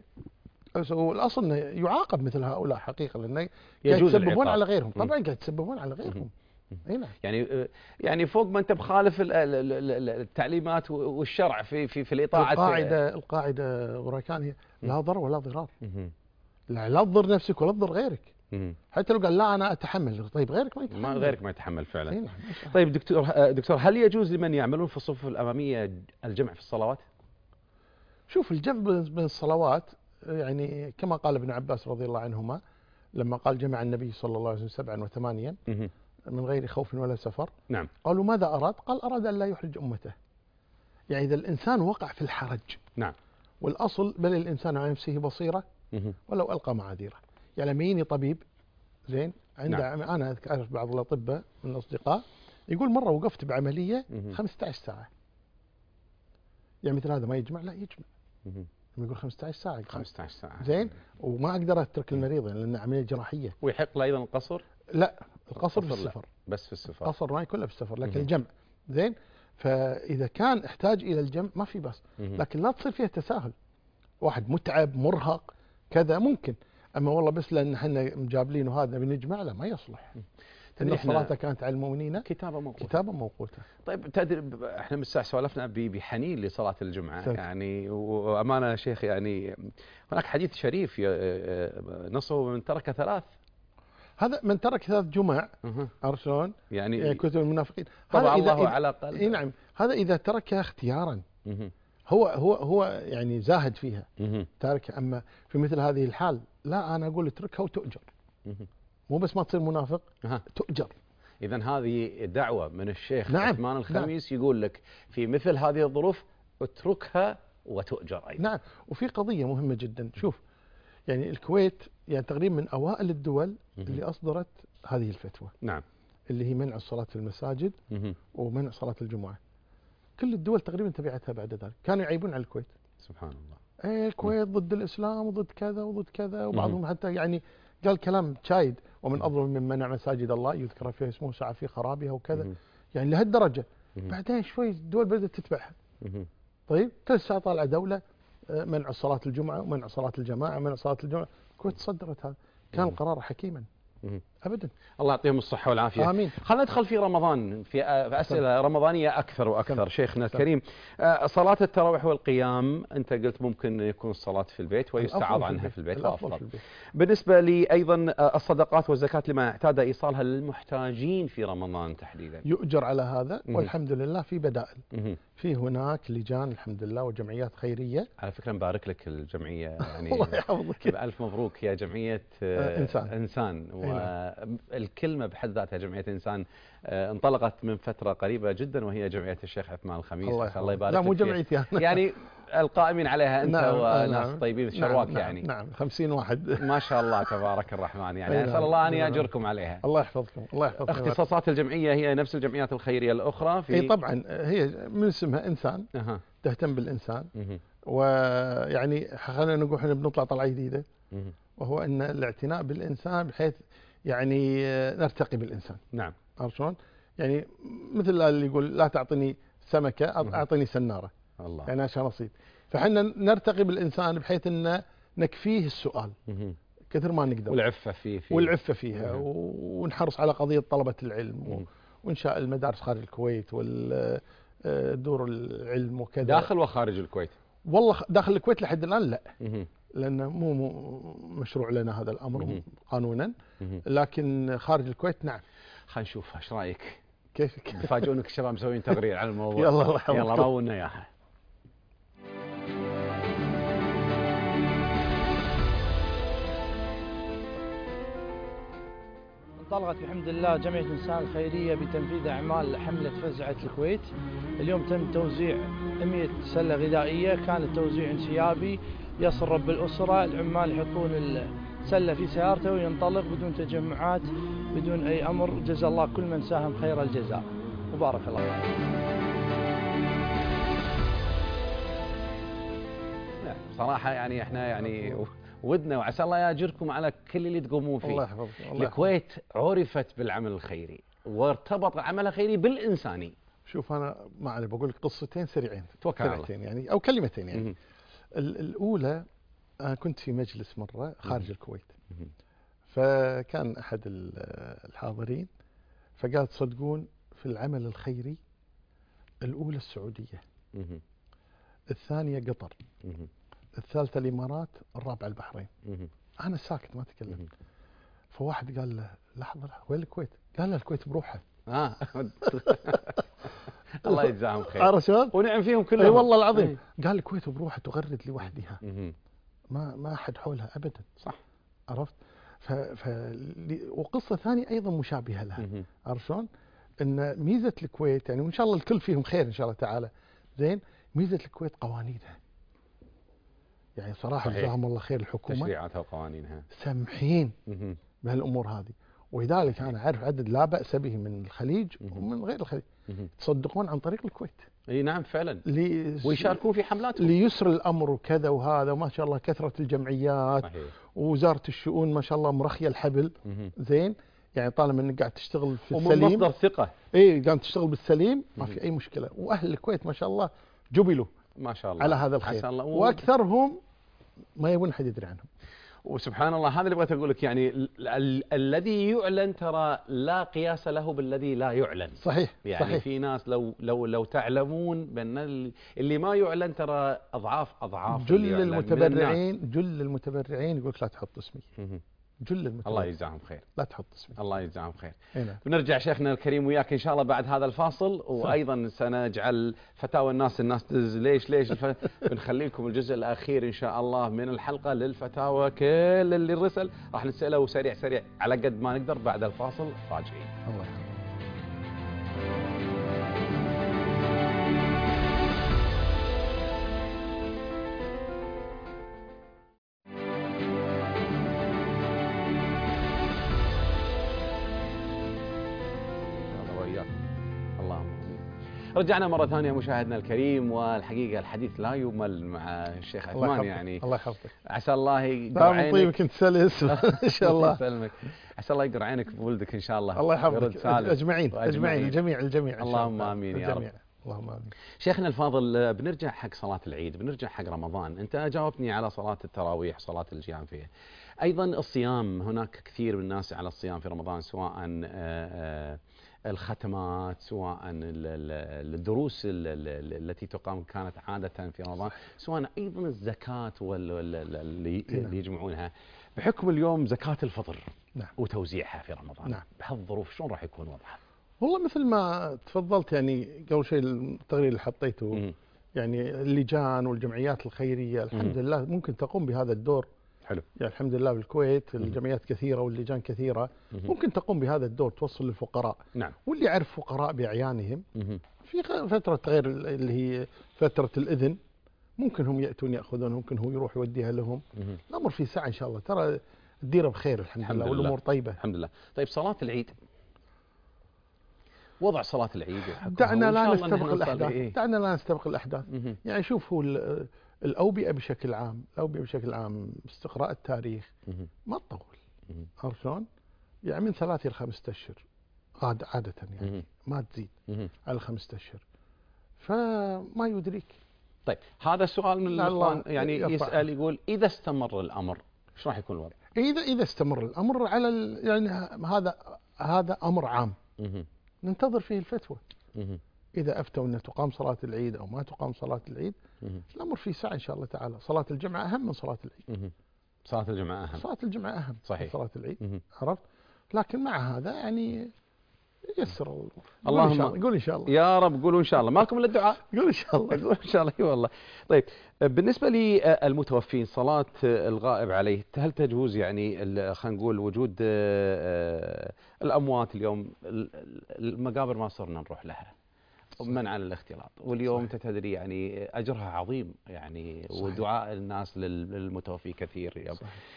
الاصل انه يعاقب مثل هؤلاء حقيقه، لانه يتسببون على غيرهم، طبعا قاعد يتسببون على غيرهم. هنا. يعني يعني فوق ما انت بخالف التعليمات والشرع في في في الاطاعه. القاعده القاعده وراكان هي لا ضرر ولا ضرار. لا لا تضر نفسك ولا تضر غيرك. حتى لو قال لا انا اتحمل، طيب غيرك ما يتحمل. ما غيرك ما يتحمل فعلا. طيب دكتور دكتور هل يجوز لمن يعملون في الصفوف الاماميه الجمع في الصلوات؟ شوف الجمع بين الصلوات يعني كما قال ابن عباس رضي الله عنهما لما قال جمع النبي صلى الله عليه وسلم سبعا وثمانيا من غير خوف ولا سفر. نعم. قالوا ماذا أراد؟ قال أراد أن لا يحرج أمته. يعني إذا الإنسان وقع في الحرج. نعم. والأصل بل الإنسان على نفسه بصيرة ولو ألقى معاذيره. يعني لما يجيني طبيب زين عند نعم. أنا أعرف بعض الأطباء من الأصدقاء يقول مرة وقفت بعملية خمسة عشر ساعة. يعني مثل هذا ما يجمع؟ لا يجمع. لما يقول خمسة عشر ساعة خمسة عشر ساعة زين، وما أقدر أترك المريض يعني لأن عملية جراحية. ويحق له أيضا القصر؟ لا القصر في السفر بس في السفر. قصر ما يكون في السفر، لكن الجمع زين. فإذا كان احتاج إلى الجمع ما في بس، لكن لا تصير فيها تساهل. واحد متعب مرهق كذا ممكن، أما والله بس لأن احنا مجابلين وهذا بنجمع لا ما يصلح. إن الصلاة كانت على المؤمنين كتابة موقوتة. كتابة موقوتة. طيب تدري احنا من الساعة سولفنا بحنين لصلاة الجمعة طيب. يعني وأمانة يا شيخ يعني هناك حديث شريف نصه من ترك ثلاث. هذا من ترك ثلاث جمع عرفت شلون؟ يعني, يعني كتب المنافقين طبعا الله إذا على قلبه. نعم هذا إذا تركها اختيارا هو هو هو يعني زاهد فيها تارك. أما في مثل هذه الحال لا أنا أقول اتركها وتؤجر، مو بس ما تصير منافق أه. تؤجر. إذن هذه دعوة من الشيخ نعم. عثمان الخميس نعم. يقول لك في مثل هذه الظروف اتركها وتؤجر أيضا. نعم. وفي قضية مهمة جدا، شوف يعني الكويت يعني تقريبا من أوائل الدول اللي أصدرت هذه الفتوى. نعم. اللي هي منع الصلاة في المساجد ومنع صلاة الجمعة. كل الدول تقريبا تبعتها بعد ذلك، كانوا يعيبون على الكويت. سبحان الله. ايه الكويت ضد الإسلام وضد كذا وضد كذا، وبعضهم حتى يعني قال كلام شايد ومن أظلم من منع مساجد الله يذكر فيها اسمه سعى في خرابها وكذا. يعني لهالدرجة. بعدين شوي الدول بدأت تتبعها. طيب كل ساعة طالعة دولة منع صلاة الجمعة ومنع صلاة الجماعة ومنع صلاة الجمعة. الكويت صدرت هذا، كان القرار حكيما. أبدا. الله يعطيهم الصحة والعافية. آمين. خلينا ندخل في رمضان في أسئلة رمضانية أكثر وأكثر. شيخنا الكريم صلاة التراويح والقيام أنت قلت ممكن يكون الصلاة في البيت ويستعاض عنها في البيت وأفضل. بالنسبة لي أيضا الصدقات والزكاة لما اعتاد إيصالها للمحتاجين في رمضان تحديدا يؤجر على هذا والحمد لله في بدائل. في هناك لجان الحمد لله وجمعيات خيرية. على فكرة مبارك لك الجمعية يعني الله يحفظك ألف مبروك يا جمعية إنسان, إنسان. والكلمة بحد ذاتها جمعية إنسان انطلقت من فترة قريبة جدا وهي جمعية الشيخ عثمان الخميس. الله, الله يبارك لا مو جمعيتي أنا. يعني القائمين عليها أنت نعم وناس نعم طيبين شرواك نعم يعني. نعم خمسين واحد ما شاء الله تبارك الرحمن يعني أسأل الله أن يأجركم عليها. الله يحفظكم الله يحفظكم. اختصاصات الجمعية هي نفس الجمعيات الخيرية الأخرى في اي طبعا هي من اسمها إنسان أه. تهتم بالإنسان. ويعني خلينا نقول احنا بنطلع طلعة جديدة وهو أن الاعتناء بالإنسان بحيث يعني نرتقي بالإنسان. نعم. عرفت شلون؟ يعني مثل اللي يقول لا تعطني سمكة أعطني سنارة. الله. يعني عشان أصيد. فحنا نرتقي بالإنسان بحيث أن نكفيه السؤال كثر ما نقدر. والعفة فيه, فيه. والعفة فيها ونحرص على قضية طلبة العلم وإنشاء المدارس خارج الكويت والدور العلم وكذا. داخل وخارج الكويت؟ والله داخل الكويت لحد الآن لا، لأنه مو مشروع لنا هذا الأمر قانونا، لكن خارج الكويت نعم. خلينا نشوف ايش رايك. كيفك؟ بفاجئونك الشباب مسوين تقرير على الموضوع. يلا الله يحفظك. يلا راونا اياها. انطلقت بحمد الله جمعية الإنسان الخيرية بتنفيذ أعمال حملة فزعة الكويت. اليوم تم توزيع مئة سلة غذائية، كان التوزيع انسيابي، يصل رب الأسرة، العمال يحطون السلة في سيارته وينطلق بدون تجمعات بدون أي أمر. جزا الله كل من ساهم خير الجزاء وبارك الله فيكم. صراحة يعني احنا يعني ودنا وعسى الله ياجركم على كل اللي تقومون فيه. الله يحفظك. الكويت عرفت بالعمل الخيري وارتبط العمل الخيري بالإنساني. شوف أنا ما علي بقول لك قصتين سريعين توكل على الله يعني أو كلمتين يعني. الأولى أنا كنت في مجلس مرة خارج الكويت، فكان أحد الحاضرين فقال تصدقون في العمل الخيري الأولى السعودية، الثانية قطر، الثالثة الإمارات، الرابعة البحرين. أنا ساكت ما أتكلم. فواحد قال له لحظة لحظة وين الكويت؟ قال له الكويت بروحها. آه. الله يجزاهم خير. عرفت شلون؟ ونعم فيهم كلهم. اي والله العظيم. أي. قال الكويت بروحها تغرد لوحدها. ما ما أحد حولها أبدا. صح. عرفت؟ ف ف وقصة ثانية أيضا مشابهة لها. عرفت شلون؟ إن ميزة الكويت يعني وإن شاء الله الكل فيهم خير إن شاء الله تعالى. زين؟ ميزة الكويت قوانينها. يعني صراحة جزاهم الله خير الحكومة. تشريعاتها وقوانينها. سمحين بهالأمور هذه، ولذلك أنا أعرف عدد لا بأس به من الخليج ومن غير الخليج تصدقون عن طريق الكويت. اي نعم فعلا. لي ويشاركون في حملاتهم ليسر الأمر وكذا وهذا، وما شاء الله كثرة الجمعيات. صحيح. ووزارة الشؤون ما شاء الله مرخية الحبل. زين يعني طالما انك قاعد تشتغل في السليم ومن مصدر ثقة. اي قاعد تشتغل بالسليم ما في أي مشكلة. وأهل الكويت ما شاء الله جبلوا ما شاء الله على هذا الخير الله. واكثرهم ما يبون احد يدري عنهم. وسبحان الله هذا اللي بغيت اقول لك يعني ال ال الذي يعلن ترى لا قياس له بالذي لا يعلن. صحيح. يعني صحيح. في ناس لو لو لو تعلمون بان اللي ما يعلن ترى اضعاف اضعاف. جل المتبرعين جل المتبرعين يقول لك لا تحط اسمي. جل المتبرعين الله يجزاهم خير. لا تحط اسمي. الله يجزاهم خير. هنا. بنرجع شيخنا الكريم وياك ان شاء الله بعد هذا الفاصل. وايضا سنجعل فتاوى الناس الناس تز ليش ليش الف... بنخلي لكم الجزء الاخير ان شاء الله من الحلقه للفتاوى كل اللي رسل راح نساله سريع سريع على قد ما نقدر بعد الفاصل راجعين. الله يحفظك. رجعنا مرة ثانية مشاهدنا الكريم، والحقيقة الحديث لا يمل مع الشيخ عثمان. يعني الله يحفظك. عسى الله يقر عينك. طيب كنت سلس ان شاء الله. يسلمك. عسى الله يقر عينك بولدك ان شاء الله. الله يحفظك اجمعين اجمعين الجميع الجميع اللهم امين يا رب. اللهم امين. شيخنا الفاضل بنرجع حق صلاة العيد، بنرجع حق رمضان. انت جاوبتني على صلاة التراويح، صلاة القيام فيها. ايضا الصيام، هناك كثير من الناس على الصيام في رمضان، سواء الختمات، سواء الدروس التي تقام كانت عادة في رمضان، سواء أيضا الزكاة اللي يجمعونها. بحكم اليوم زكاة الفطر نعم. وتوزيعها في رمضان، نعم. بهالظروف شلون راح يكون وضعها؟ والله مثل ما تفضلت يعني قبل شيء التقرير اللي حطيته م- يعني اللجان والجمعيات الخيرية الحمد م- لله ممكن تقوم بهذا الدور. حلو. يعني الحمد لله بالكويت الجمعيات كثيرة واللجان كثيرة ممكن تقوم بهذا الدور، توصل للفقراء. نعم. واللي يعرف فقراء بأعيانهم في فترة غير اللي هي فترة الإذن ممكن هم يأتون يأخذون، ممكن هو يروح يوديها لهم. الأمر في ساعة إن شاء الله، ترى الديرة بخير الحمد, الحمد لله والأمور طيبة الحمد لله. طيب صلاة العيد، وضع صلاة العيد دعنا لا نستبق الأحداث. إيه؟ دعنا لا نستبق الأحداث. يعني شوف هو الأوبئة بشكل عام، الأوبئة بشكل عام استقراء التاريخ مهم. ما تطول. مهم. عرفت شلون؟ يعني من ثلاثة إلى خمسة أشهر عادة عادة يعني مهم. ما تزيد مهم. على خمسة أشهر. فما يدريك. طيب هذا سؤال من لا الله الإخوان يعني يرفعها. يسأل يقول إذا استمر الأمر ايش راح يكون الوضع؟ إذا إذا استمر الأمر على ال... يعني هذا هذا أمر عام مهم. ننتظر فيه الفتوى. مهم. إذا أفتوا أن تقام صلاة العيد أو ما تقام صلاة العيد مهم. الأمر فيه سعة إن شاء الله تعالى. صلاة الجمعة أهم من صلاة العيد. مهم. صلاة الجمعة أهم. صلاة الجمعة أهم صحيح. من صلاة العيد. مهم. عرفت؟ لكن مع هذا يعني يسر الله. اللهم قول إن شاء الله. يا رب قولوا إن شاء الله. مالكم إلا الدعاء. قول إن شاء الله. قول إن شاء الله. اي والله. طيب بالنسبة للمتوفين صلاة الغائب عليه هل تجوز يعني خلينا نقول وجود الأموات اليوم المقابر ما صرنا نروح لها منعا للاختلاط واليوم صحيح. تدري يعني أجرها عظيم يعني صحيح. ودعاء الناس للمتوفي كثير اليوم.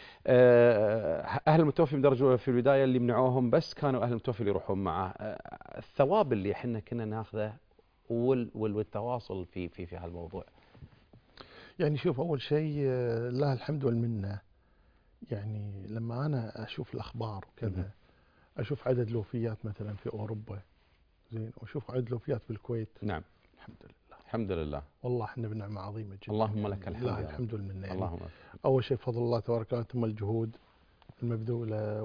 أهل المتوفي بدرجة في البداية اللي منعوهم بس كانوا أهل المتوفي اللي يروحون معه. الثواب اللي احنا كنا ناخذه والتواصل في في في هالموضوع. يعني شوف أول شيء لله الحمد والمنة. يعني لما أنا أشوف الأخبار وكذا أشوف عدد الوفيات مثلا في أوروبا زين وأشوف عدد الوفيات بالكويت. نعم. الحمد لله. الحمد لله. والله احنا بنعمة عظيمة جدا. اللهم لك الحمد. لله الحمد والمنة. يعني اللهم. أول شيء فضل الله تبارك وتعالى ثم الجهود المبذولة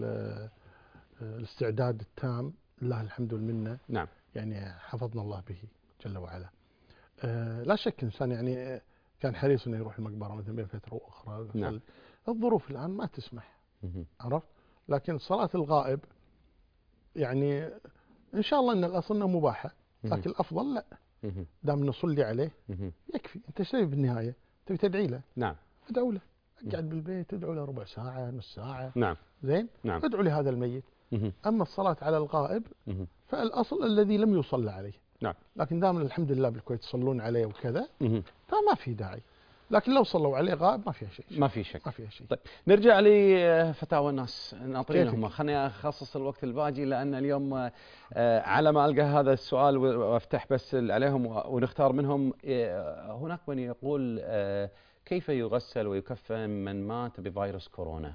والاستعداد التام لله الحمد والمنة. نعم. يعني حفظنا الله به جل وعلا. أه لا شك إنسان يعني كان حريص إنه يروح المقبرة مثلا بين فترة وأخرى. نعم. الظروف الآن ما تسمح. مه. عرفت؟ لكن صلاة الغائب يعني إن شاء الله إن الأصل إنها مباحة لكن الأفضل لا. مه. دام نصلي عليه مه. يكفي. أنت شايف بالنهاية تبي تدعي له. نعم. ادعو له. اقعد بالبيت ادعو له ربع ساعة نص ساعة. نعم. زين. نعم. ادعو لهذا الميت. مه. أما الصلاة على الغائب مه. فالأصل الذي لم يصلى عليه. نعم. لكن دام الحمد لله بالكويت يصلون عليه وكذا مه. فما في داعي. لكن لو صلوا عليه غائب ما فيها شيء. ما في شك. ما فيها شيء. طيب نرجع لفتاوى الناس ناطرينهم. خليني اخصص الوقت الباقي لان اليوم على ما القى هذا السؤال وافتح بس عليهم ونختار منهم. هناك من يقول كيف يغسل ويكفن من مات بفيروس كورونا؟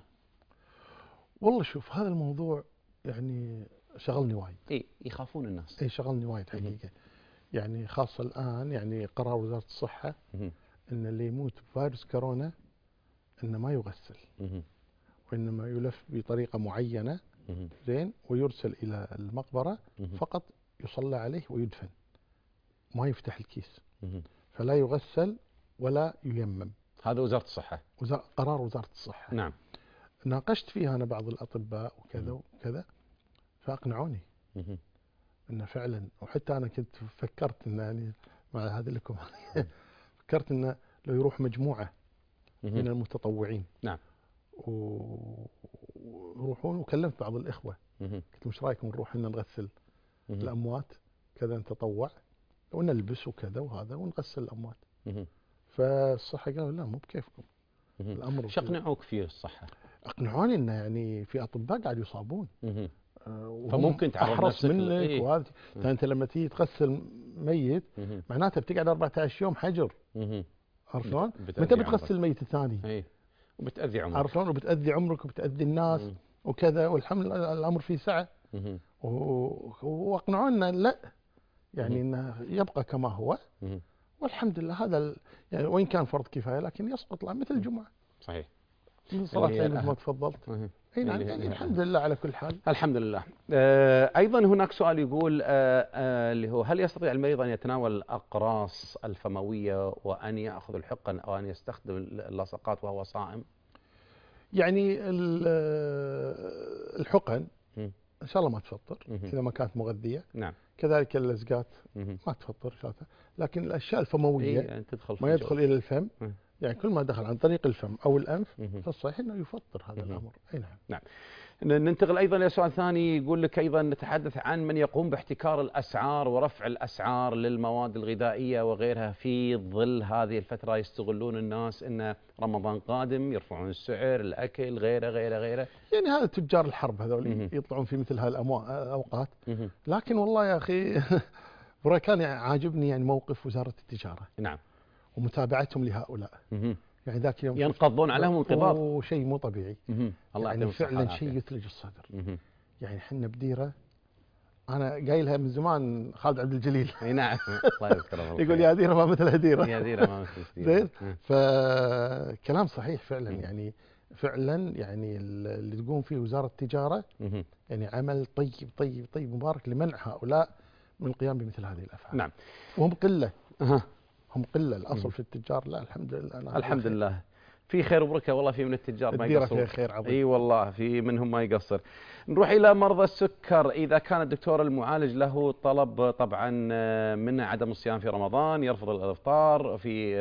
والله شوف هذا الموضوع يعني شغلني وايد. اي يخافون الناس. اي شغلني وايد حقيقة. يعني خاصة الآن يعني قرار وزارة الصحة مه. ان اللي يموت بفيروس كورونا انه ما يغسل. مه. وانما يلف بطريقة معينة. مه. زين ويرسل الى المقبرة. مه. فقط يصلى عليه ويدفن. ما يفتح الكيس. مه. فلا يغسل ولا ييمم. هذا وزارة الصحة. وزارة قرار وزارة الصحة. نعم. ناقشت فيها انا بعض الاطباء وكذا وكذا فاقنعوني مه. انه فعلا. وحتى انا كنت فكرت ان يعني مع هذا لكم فكرت انه لو يروح مجموعة مه. من المتطوعين. نعم. ويروحون وكلمت بعض الإخوة. مه. قلت مش رأيكم نروح لنا نغسل مه. الأموات كذا نتطوع ونلبس وكذا وهذا ونغسل الأموات. مه. فالصحة قالوا لا مو بكيفكم. مه. الأمر شو اقنعوك فيه الصحة؟ أقنعوني إنه يعني في أطباء قاعد يصابون. مه. آه فممكن تعرض أحرص نفسك منك إيه؟ وهذا. أنت لما تيجي تغسل ميت مه. معناته بتقعد أربعة عشر يوم حجر. مه. عرفت شلون؟ بتأذي متى عمرك. بتغسل الميت الثاني؟ اي وبتأذي عمرك. عرفت شلون؟ وبتأذي عمرك وبتأذي الناس. مه. وكذا والحمد لله الأمر فيه سعة. مه. واقنعونا لا يعني انه يبقى كما هو. مه. والحمد لله هذا ال... يعني وان كان فرض كفايه لكن يسقط له مثل الجمعه. صحيح. من صلاه اللي هي العيد مثل ما الأهم. تفضلت. مه. اي نعم اللي هي يعني الأهم. الحمد لله على كل حال. الحمد لله. آه ايضا هناك سؤال يقول آه آه اللي هو هل يستطيع المريض ان يتناول الاقراص الفمويه وان ياخذ الحقن او ان يستخدم اللصقات وهو صائم؟ يعني الحقن مه. ان شاء الله ما تفطر مه. اذا ما كانت مغذيه. نعم. كذلك اللزقات مه. ما تفطر ان شاء الله. لكن الاشياء الفمويه إيه يعني تدخل في ما يدخل الجو. الى الفم. مه. يعني كل ما دخل عن طريق الفم او الانف مه. فالصحيح انه يفطر هذا مه. الامر. اي نعم. نعم. ننتقل ايضا الى سؤال ثاني يقول لك ايضا نتحدث عن من يقوم باحتكار الاسعار ورفع الاسعار للمواد الغذائيه وغيرها في ظل هذه الفتره يستغلون الناس ان رمضان قادم يرفعون السعر الاكل غيره غيره غيره. يعني هذا تجار الحرب هذول يطلعون في مثل هالاوقات. لكن والله يا اخي برا كان عاجبني يعني موقف وزاره التجاره. نعم. ومتابعتهم لهؤلاء. مه. يعني ذاك اليوم ينقضون عليهم انقضاض، وشيء مو طبيعي. مه. الله يعني فعلا شيء يثلج الصدر. مه. يعني احنا بديره، انا قايلها من زمان خالد عبد الجليل. اي نعم الله يذكره يقول يا ديره ما مثل هديره. يا ديره ما مثل زين. فكلام صحيح فعلا. مه. يعني فعلا يعني اللي تقوم فيه وزاره التجاره مه. يعني عمل طيب طيب طيب مبارك لمنع هؤلاء من القيام بمثل هذه الافعال. نعم. وهم قله. أه. هم قله الاصل في التجار. لا الحمد لله. أنا الحمد لله في خير وبركه والله. في من التجار ما الديره يقصر. فيها خير عظيم. اي والله في منهم ما يقصر. نروح الى مرضى السكر. اذا كان الدكتور المعالج له طلب طبعا من عدم الصيام في رمضان، يرفض الافطار في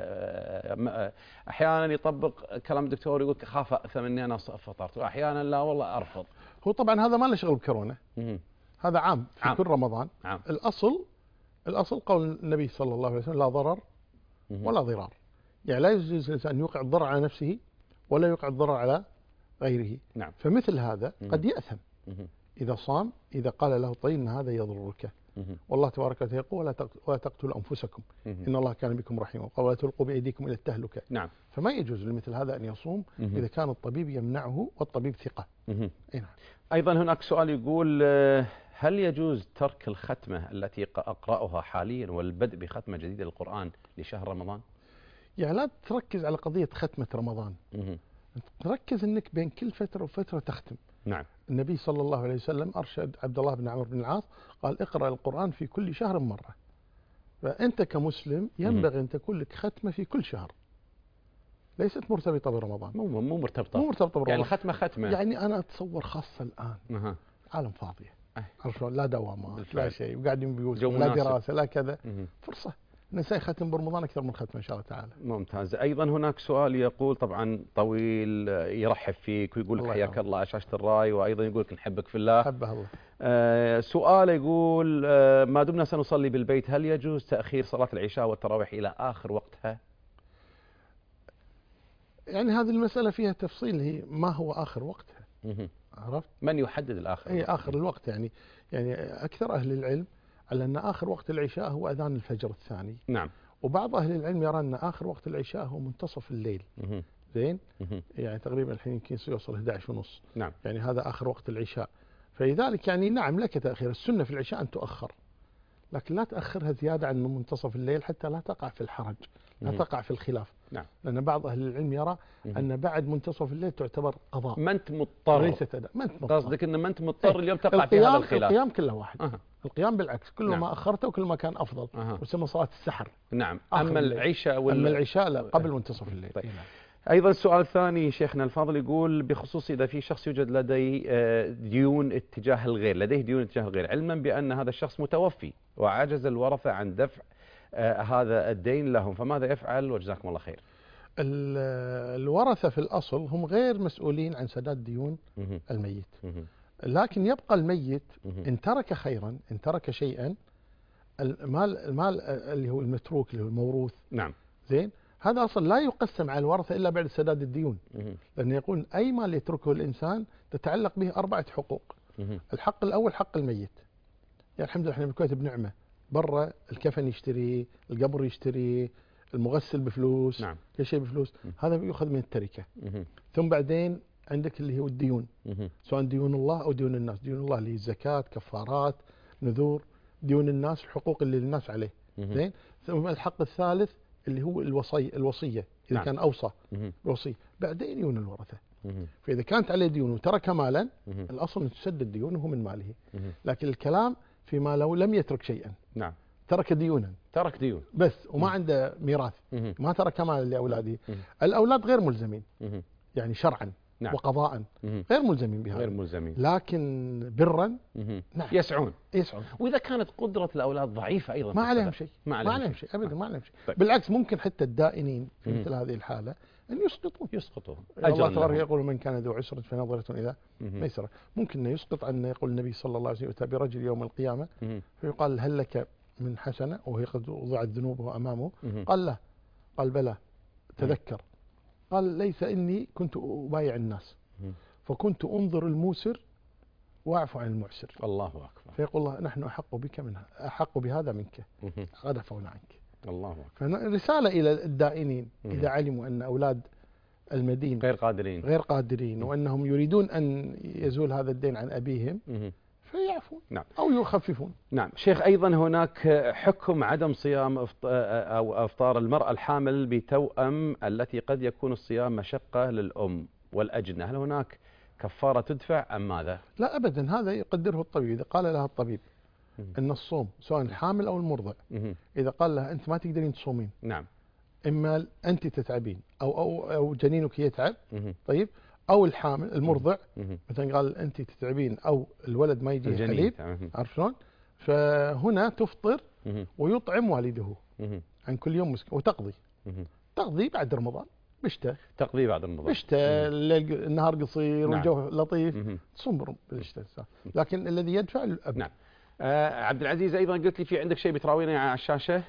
احيانا يطبق كلام الدكتور يقول خاف اثم اني انا فطرت، واحيانا لا والله ارفض. هو طبعا هذا ما له شغل بكورونا. هذا عام في عام. كل رمضان. عام. الاصل الاصل قول النبي صلى الله عليه وسلم لا ضرر ولا ضرار. يعني لا يجوز الانسان يوقع الضرر على نفسه ولا يوقع الضرر على غيره. نعم. فمثل هذا قد يأثم إذا صام، إذا قال له طيب إن هذا يضرك. والله تبارك وتعالى يقول ولا تقتلوا أنفسكم إن الله كان بكم رحيما، وقال ولا تلقوا بأيديكم إلى التهلكة. نعم. فما يجوز لمثل هذا أن يصوم إذا كان الطبيب يمنعه والطبيب ثقة. نعم. أيضا هناك سؤال يقول هل يجوز ترك الختمة التي أقرأها حاليا والبدء بختمة جديدة للقرآن لشهر رمضان؟ يعني لا تركز على قضية ختمة رمضان. مه. تركز أنك بين كل فترة وفترة تختم. نعم. النبي صلى الله عليه وسلم أرشد عبد الله بن عمرو بن العاص قال اقرأ القرآن في كل شهر مرة. فأنت كمسلم ينبغي أن تكون لك ختمة في كل شهر، ليست مرتبطة برمضان. مو مو مرتبطة مو مرتبطة برمضان. يعني ختمة ختمة. يعني أنا أتصور خاصة الآن أه. عالم فاضية. أه. لا دوامات لا شيء، وقاعدين بيوتهم لا دراسة لا كذا. مه. فرصة الإنسان يختم برمضان أكثر من ختمة إن شاء الله تعالى. ممتاز. أيضا هناك سؤال يقول طبعا طويل يرحب فيك ويقول لك حياك الله أشعشت الراي، وأيضا يقول لك نحبك في الله. حبه الله. آه سؤال يقول آه ما دمنا سنصلي بالبيت هل يجوز تأخير صلاة العشاء والتراويح إلى آخر وقتها؟ يعني هذه المسألة فيها تفصيل، هي ما هو آخر وقتها. مه. عرفت؟ من يحدد الآخر؟ أي آخر الوقت. يعني يعني أكثر أهل العلم على أن آخر وقت العشاء هو أذان الفجر الثاني. نعم. وبعض أهل العلم يرى أن آخر وقت العشاء هو منتصف الليل. مه. زين. مه. يعني تقريبا الحين يمكن يوصل إحدى عشر ونص. نعم. يعني هذا آخر وقت العشاء. فلذلك يعني نعم لك تأخير. السنة في العشاء أن تؤخر، لكن لا تأخرها زيادة عن منتصف الليل حتى لا تقع في الحرج، لا مه. تقع في الخلاف. نعم. لأن بعض أهل العلم يرى مه. أن بعد منتصف الليل تعتبر قضاء. ما أنت مضطر. ليست أداء. ما أنت مضطر. قصدك أن ما أنت مضطر اليوم تقع في القيام هذا الخلاف. القيام كله واحد. أه. القيام بالعكس، كل نعم. ما أخرته كل ما كان أفضل. أه. وسمى صلاة السحر. نعم. أما العشاء وال... أما العشاء لا قبل منتصف الليل. طيب. أيضا سؤال ثاني شيخنا الفاضل يقول بخصوص إذا في شخص يوجد لديه ديون اتجاه الغير، لديه ديون اتجاه الغير علما بأن هذا الشخص متوفي وعجز الورثة عن دفع هذا الدين لهم، فماذا يفعل وجزاكم الله خير؟ الورثة في الأصل هم غير مسؤولين عن سداد ديون مه. الميت. مه. لكن يبقى الميت مه. إن ترك خيرا، إن ترك شيئا، المال المال اللي هو المتروك اللي هو الموروث. نعم. زين. هذا أصلا لا يقسم على الورثة إلا بعد سداد الديون. مه. لأنه يقول أي مال يتركه الإنسان تتعلق به أربعة حقوق. مه. الحق الأول حق الميت. يعني الحمد لله احنا بالكويت بنعمة، برا الكفن يشتري، القبر يشتري، المغسل بفلوس. نعم. كل شيء بفلوس. مه. هذا يؤخذ من التركة. مه. ثم بعدين عندك اللي هو الديون، مه. سواء ديون الله أو ديون الناس. ديون الله اللي هي الزكاة، كفارات، نذور. ديون الناس الحقوق اللي الناس عليه. مه. زين. ثم الحق الثالث اللي هو الوصي الوصية إذا نعم. كان أوصى مه. الوصية. بعدين ديون الورثة. مه. فإذا كانت عليه ديون وترك مالا مه. الأصل أن تسدد ديونه من ماله. مه. لكن الكلام فيما لو لم يترك شيئا. نعم. ترك ديونا ترك ديون بس وما مه. عنده ميراث، مه. ما ترك مال لأولاده. مه. الأولاد غير ملزمين مه. يعني شرعا. نعم. وقضاء مه. غير ملزمين بهذا، غير ملزمين، لكن برا مه. نعم يسعون يسعون. وإذا كانت قدرة الأولاد ضعيفة أيضا ما عليهم شيء، ما عليهم, عليهم شيء أبدا، ما عليهم شيء. طيب. بالعكس ممكن حتى الدائنين في مه. مثل هذه الحالة أن يسقطون يسقطون. الله تبارك يقول من كان ذو عسرة فنظرة إلى مه. ميسرة. ممكن يسقط عن يقول النبي صلى الله عليه وسلم يؤتى برجل يوم القيامة مه. فيقال هل لك من حسنة وهي قد وضعت ذنوبه أمامه؟ مه. قال لا. قال بلى تذكر. قال ليس إني كنت أبايع الناس مه. فكنت فكنت أنظر الموسر وأعفو عن المعسر. الله أكبر. فيقول الله نحن أحق بك منها، أحق بهذا منك، مه. قد عفونا عنك. الله أكبر. فرسالة إلى الدائنين إذا علموا أن أولاد المدين غير قادرين غير قادرين وأنهم يريدون أن يزول هذا الدين عن أبيهم فيعفون نعم. أو يخففون. نعم شيخ، أيضا هناك حكم عدم صيام أو أفطار المرأة الحامل بتوأم التي قد يكون الصيام مشقة للأم والأجنة، هل هناك كفارة تدفع أم ماذا؟ لا أبدا، هذا يقدره الطبيب. إذا قال لها الطبيب أن الصوم سواء الحامل أو المرضع، إذا قال لها أنت ما تقدرين تصومين، نعم، إما أنت تتعبين أو أو أو جنينك يتعب، طيب، أو الحامل المرضع مثلا قال أنت تتعبين أو الولد ما يجي حليب، عارف شلون؟ فهنا تفطر ويطعم والده عن كل يوم مسكين وتقضي تقضي بعد رمضان بشتاء، تقضي بعد رمضان بشتاء، النهار قصير والجو لطيف، تصوم بالشتاء. لكن الذي يدفع الأب. نعم. آه عبد العزيز، أيضا قلت لي في عندك شيء بتراوينا على الشاشة،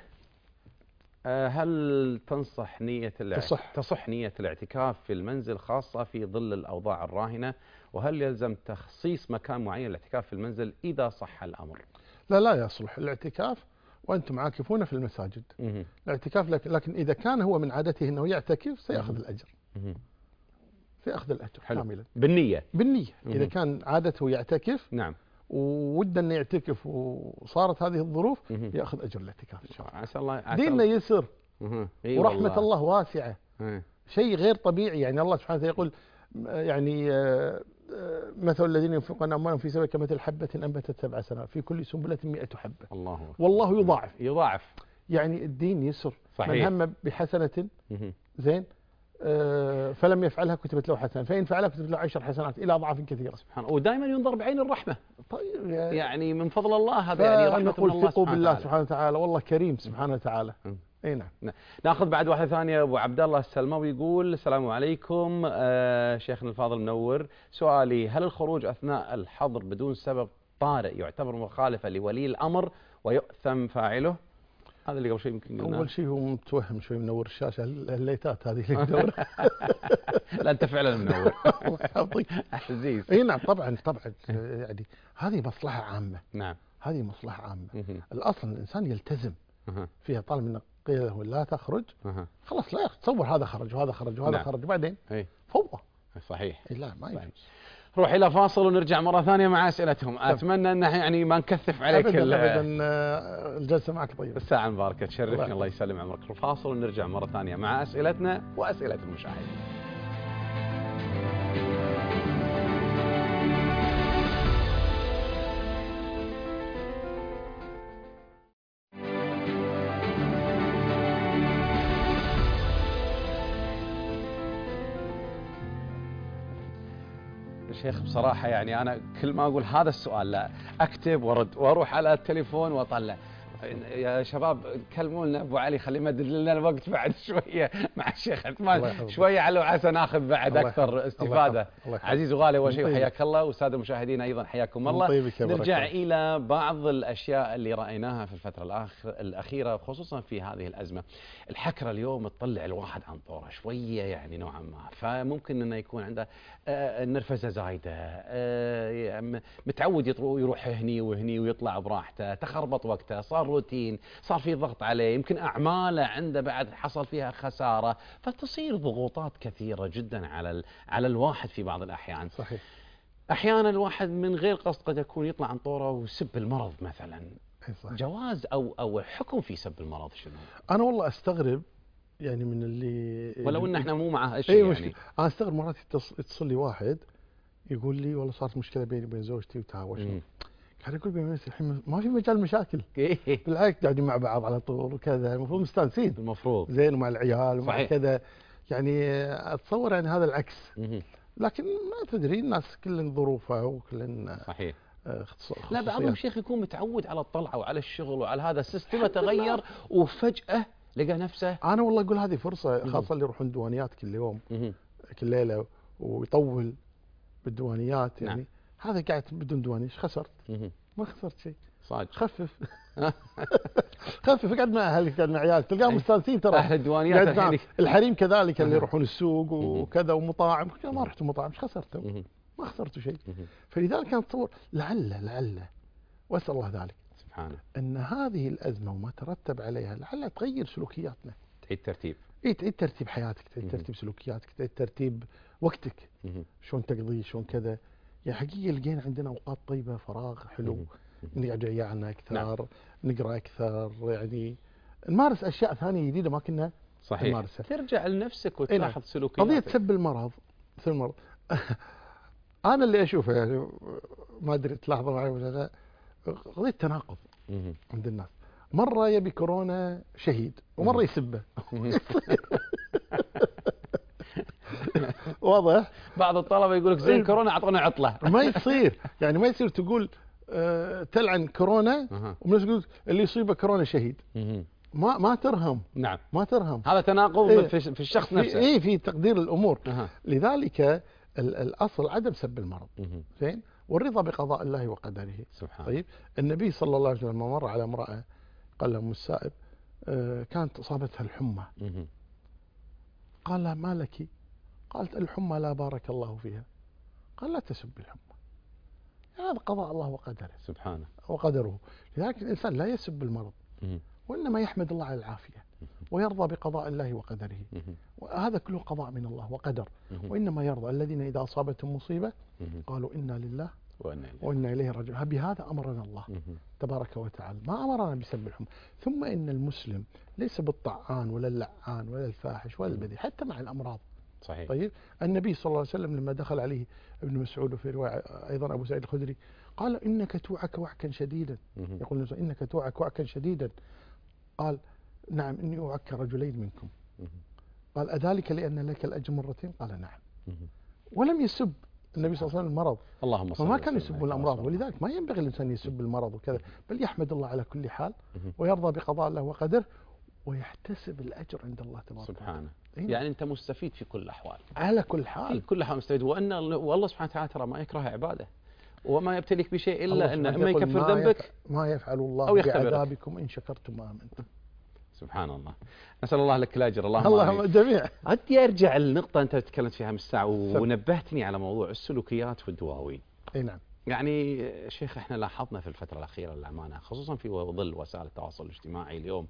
آه هل تنصح نية تصح. تصح نية الاعتكاف في المنزل خاصة في ظل الأوضاع الراهنة، وهل يلزم تخصيص مكان معين للاعتكاف في المنزل إذا صح الأمر؟ لا لا يصلح الاعتكاف وأنتم عاكفون في المساجد. مه. الاعتكاف لكن, لكن إذا كان هو من عادته أنه يعتكف سيأخذ الأجر. مه. سيأخذ الأجر كاملا بالنية. بالنية. مه. إذا كان عادته يعتكف، نعم، وود أن يعتكف وصارت هذه الظروف، مه. يأخذ أجر الاعتكاف إن شاء الله. عسى الله. ديننا يسر، إيه ورحمة والله. الله واسعة، مه. شيء غير طبيعي. يعني الله سبحانه وتعالى يقول يعني مثل الذين ينفقون أموالهم في سبيل كمثل حبة أنبتت سبع سنابل في كل سنبلة مئة حبة، الله والله يضاعف. يضاعف. يعني الدين يسر. صحيح. من هم بحسنة زين آه فلم يفعلها كتبت له حسنة، فإن فعلها كتبت له عشر حسنات إلى أضعاف كثيرة. سبحان الله. ودائما ينظر بعين الرحمة. طيب يعني من فضل الله هذا، يعني رحمة من الله سبحانه بالله سبحانه وتعالى، والله كريم سبحانه وتعالى. اي نعم. ناخذ بعد واحدة ثانية. ابو عبد الله السلماوي يقول السلام عليكم آه شيخنا الفاضل منور، سؤالي هل الخروج اثناء الحظر بدون سبب طارئ يعتبر مخالفة لولي الامر ويؤثم فاعله؟ هذا اللي قبل شوي يمكن قلنا. اول شيء هو متوهم شوي منور الشاشة، الليتات هذه اللي مدورة. لا انت فعلا منور. الله يحفظك. عزيز. اي نعم طبعا طبعا، يعني هذه مصلحة عامة. نعم. هذه مصلحة عامة. الاصل الانسان يلتزم فيها، طالما انك قيل له لا تخرج خلاص لا تصور هذا خرج وهذا خرج وهذا نعم. خرج وبعدين اي فوضى. صحيح. لا ما يجوز. نروح الى فاصل ونرجع مره ثانيه مع اسئلتهم. اتمنى ان يعني ما نكثف عليك. ابدا ابدا الجلسه معك طيبه. الساعه مباركه تشرفنا. الله يسلم عمرك. فاصل ونرجع مره ثانيه مع اسئلتنا واسئله المشاهدين. شيخ بصراحة يعني أنا كل ما أقول هذا السؤال لا أكتب ورد وأروح على التليفون وأطلع. يا شباب كلموا لنا أبو علي خليه يمدد لنا الوقت بعد شوية مع الشيخ عثمان شوية على عسى ناخذ بعد أكثر استفادة. عزيز وغالي أول شيء حياك الله، والسادة المشاهدين أيضا حياكم الله. نرجع إلى بعض الأشياء اللي رأيناها في الفترة الأخيرة خصوصا في هذه الأزمة. الحكرة اليوم تطلع الواحد عن طوره شوية يعني نوعا ما، فممكن أنه يكون عنده النرفزة زايدة، متعود يروح هني وهني ويطلع براحته، تخربط وقته، صار روتين، صار في ضغط عليه، يمكن أعماله عنده بعد حصل فيها خسارة، فتصير ضغوطات كثيرة جدا على على الواحد في بعض الأحيان. صحيح. أحيانا الواحد من غير قصد قد يكون يطلع عن طوره ويسب المرض مثلا. صحيح. جواز أو أو حكم في سب المرض شنو؟ أنا والله أستغرب يعني من اللي ولو ان احنا مو مع هالشيء. اي يعني مشكلة. انا استغرب مرات يتصل لي واحد يقول لي والله صارت مشكله بيني وبين زوجتي وتهاوشنا. قاعد اقول بين الحين ما في مجال مشاكل. بالعكس قاعدين مع بعض على طول وكذا، المفروض مستانسين. المفروض زين مع العيال ومع كذا، يعني اتصور يعني هذا العكس. لكن ما تدري الناس كل ظروفها وكل صحيح. خصوصيات. لا بعضهم شيخ يكون متعود على الطلعه وعلى الشغل وعلى هذا السيستم تغير وفجاه لقى نفسه. انا والله اقول هذه فرصه، خاصه اللي يروحون ديوانيات كل يوم كل ليله ويطول بالديوانيات يعني. نعم. هذا قاعد بدون ديوانيه ايش خسرت؟ ما خسرت شيء صادق. خفف خفف اقعد مع اهلك، اقعد مع عيالك تلقاهم مستانسين ترى. اهل الديوانيات الحين الحريم كذلك اللي يروحون السوق وكذا ومطاعم، ما رحتوا مطاعم ايش خسرتوا؟ ما خسرتوا شيء. فلذلك كان تصور لعل لعل واسال الله ذلك سبحانه. أن هذه الأزمة وما ترتب عليها لعلها تغير سلوكياتنا، تعيد ترتيب. إيه، تعيد ترتيب حياتك، تعيد ترتيب سلوكياتك، تعيد ترتيب وقتك، شلون تقضي، شلون كذا. يعني حقيقة لقينا عندنا أوقات طيبة، فراغ حلو، نقعد عيالنا أكثر، نعم. نقرأ أكثر، يعني نمارس أشياء ثانية جديدة ما كنا صحيح نمارسها. ترجع لنفسك وتلاحظ سلوكياتك. قضية سب المرض، سب المرض أنا اللي أشوفه، يعني ما أدري تلاحظوا معي ولا لا، قضية تناقض عند الناس. مرة يبي كورونا شهيد ومرة يسبه. واضح؟ بعض الطلبة يقول لك زين كورونا أعطونا عطلة. ما يصير، يعني ما يصير تقول آه تلعن كورونا ومن يقول اللي يصيبه كورونا شهيد. ما ما ترهم. نعم. ما ترهم. هذا تناقض إيه في الشخص نفسه. إيه في تقدير الأمور. أه. لذلك الأصل عدم سب المرض. زين؟ والرضا بقضاء الله وقدره. سبحان. طيب النبي صلى الله عليه وسلم لما مر على امرأة قال لها السائب آه كانت أصابتها الحمى. قال لها ما لك؟ قالت الحمى لا بارك الله فيها. قال لا تسب الحمى، هذا يعني قضاء الله وقدره. سبحانه وقدره. لذلك الإنسان لا يسب المرض وإنما يحمد الله على العافية ويرضى بقضاء الله وقدره، وهذا كله قضاء من الله وقدر. وإنما يرضى الذين إذا أصابتهم مصيبة قالوا إنا لله وإنا إليه راجعون. بهذا أمرنا الله تبارك وتعالى، ما أمرنا بسب الحمى. ثم إن المسلم ليس بالطعان ولا اللعان ولا الفاحش ولا البذيء حتى مع الأمراض. صحيح. طيب النبي صلى الله عليه وسلم لما دخل عليه ابن مسعود وفي رواية أيضا أبو سعيد الخدري قال إنك توعك وعكا شديدا. يقول إنك توعك وعكا شديدا. قال نعم إني أوعك رجلين منكم. قال أذلك لأن لك الأجر مرتين؟ قال نعم. ولم يسب النبي صلى الله عليه وسلم المرض، اللهم صل وما كان يسب الأمراض. ولذلك ما ينبغي الإنسان يسب المرض وكذا، بل يحمد الله على كل حال ويرضى بقضاء الله وقدره ويحتسب الأجر عند الله تبارك وتعالى. سبحانه. يعني أنت مستفيد في كل الأحوال، على كل حال، في كل حال مستفيد. وأن والله سبحانه وتعالى ترى ما يكره عباده وما يبتليك بشيء إلا أن إما يكفر ذنبك ما يفعل الله أو بعذابكم إن شكرتم وآمنتم. سبحان الله. نسأل الله لك الأجر. اللهم اللهم جميع. أدي أرجع للنقطة أنت تكلمت فيها من الساعة ونبهتني على موضوع السلوكيات والدواوين. أي نعم. يعني شيخ احنا لاحظنا في الفترة الأخيرة للأمانة خصوصا في ظل وسائل التواصل الاجتماعي اليوم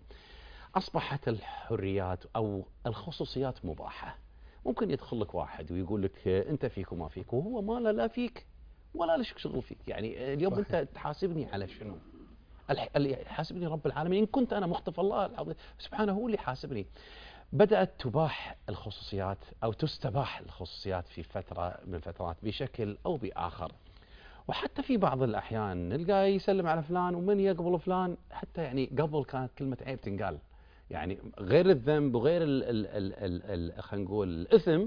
أصبحت الحريات أو الخصوصيات مباحة. ممكن يدخل لك واحد ويقول لك أنت فيك وما فيك، وهو ما لا لا فيك ولا لك شغل فيك. يعني اليوم صحيح. أنت تحاسبني على شنو؟ اللي حاسبني رب العالمين. إن كنت أنا مخطف الله العظيم سبحانه هو اللي حاسبني. بدأت تباح الخصوصيات أو تستباح الخصوصيات في فترة من الفترات بشكل أو بآخر. وحتى في بعض الأحيان نلقاه يسلم على فلان ومن يقبل فلان. حتى يعني قبل كانت كلمة عيب تنقال، يعني غير الذنب وغير ال ال ال ال خلينا نقول الإثم،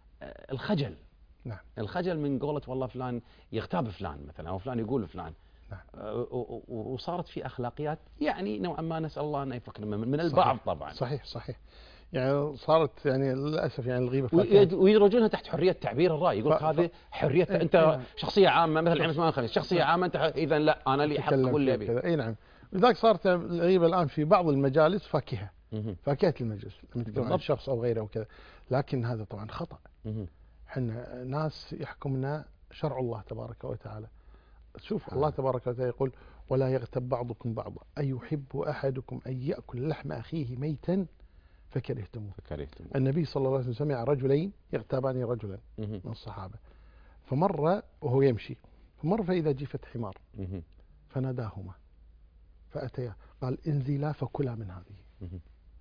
الخجل. نعم. الخجل من قولة والله فلان يغتاب فلان مثلا أو فلان يقول فلان. نعم. وصارت في أخلاقيات يعني نوعا ما نسأل الله أن يفكنا من البعض. صحيح. طبعا صحيح صحيح. يعني صارت يعني للأسف يعني الغيبة ويدرجونها تحت حرية تعبير الرأي. يقول ف... هذه حرية ف... أنت اه شخصية عامة مثل عماد عثمان الخميس شخصية عامة أنت إذا لا أنا لي حق أقول اللي أبي. أي نعم. لذلك صارت الغيبة الآن في بعض المجالس فاكهة فاكهة المجلس لما تتكلم عن شخص أو غيره وكذا. لكن هذا طبعا خطأ. احنا ناس يحكمنا شرع الله تبارك وتعالى. شوف الله تبارك وتعالى يقول ولا يغتب بعضكم بعضا أيحب أحدكم أن يأكل لحم أخيه ميتا فكرهتموه. فكرهتموه. النبي صلى الله عليه وسلم سمع رجلين يغتابان رجلا من الصحابة، فمر وهو يمشي فمر فإذا جيفة حمار فناداهما فأتيا قال انزلا فكلا من هذه.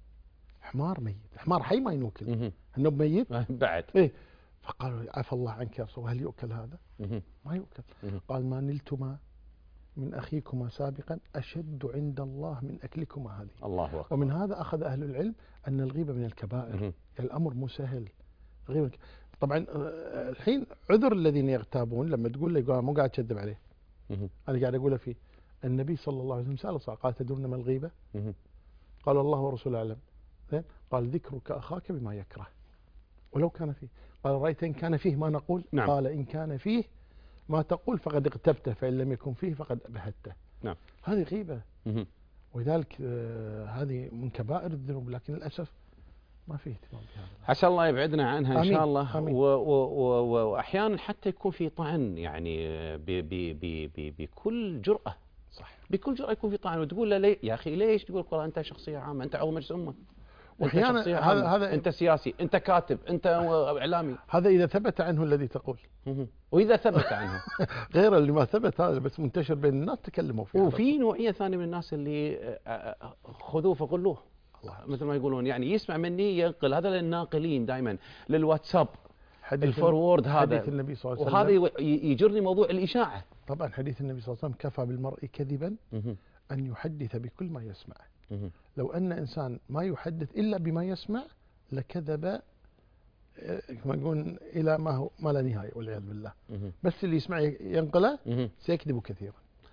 حمار ميت، حمار حي ما ينوكل، النوب ميت بعد. إيه؟ فقالوا عفى الله عنك يا رسول الله هل يؤكل هذا؟ ما يؤكل. قال ما نلتما من أخيكما سابقا أشد عند الله من أكلكما هذه. الله أكبر. ومن هذا أخذ أهل العلم أن الغيبة من الكبائر. الأمر مو سهل. الغيبة طبعا الحين عذر الذين يغتابون لما تقول له يقول مو قاعد تكذب عليه. أنا قاعد أقوله فيه النبي صلى الله عليه وسلم سأله صار قال تدرون ما الغيبة؟ قال الله ورسوله أعلم. قال ذكرك أخاك بما يكره ولو كان فيه. قال رأيت إن كان فيه ما نقول؟ نعم. قال إن كان فيه ما تقول فقد اغتبته فإن لم يكن فيه فقد أبهته. نعم. هذه غيبة. ولذلك آه هذه من كبائر الذنوب لكن للأسف ما فيه اهتمام بهذا. عسى الله يبعدنا عنها إن شاء الله. و وأحيانا حتى يكون في طعن يعني ب ب ب ب بكل جرأة صح. بكل جرأة يكون في طعن، وتقول له ليه يا اخي ليش؟ تقول والله انت شخصيه عامه، انت عضو مجلس امه، واحيانا شخصية هذا عامة. هذا انت سياسي، انت كاتب، انت اعلامي. هذا اذا ثبت عنه الذي تقول. واذا ثبت عنه غير اللي ما ثبت هذا بس منتشر بين الناس تكلموا فيه. وفي نوعيه ثانيه من الناس اللي خذوه فغلوه، مثل ما يقولون، يعني يسمع مني ينقل. هذا للناقلين دائما للواتساب، الفورورد هذا حديث النبي صلى الله عليه وسلم، وهذا يجرني موضوع الاشاعه. طبعا حديث النبي صلى الله عليه وسلم: كفى بالمرء كذبا ان يحدث بكل ما يسمع. لو ان انسان ما يحدث الا بما يسمع لكذب، كما يقول الى ما هو ما لا نهايه والعياذ بالله. بس اللي يسمع ينقله سيكذب كثيرا.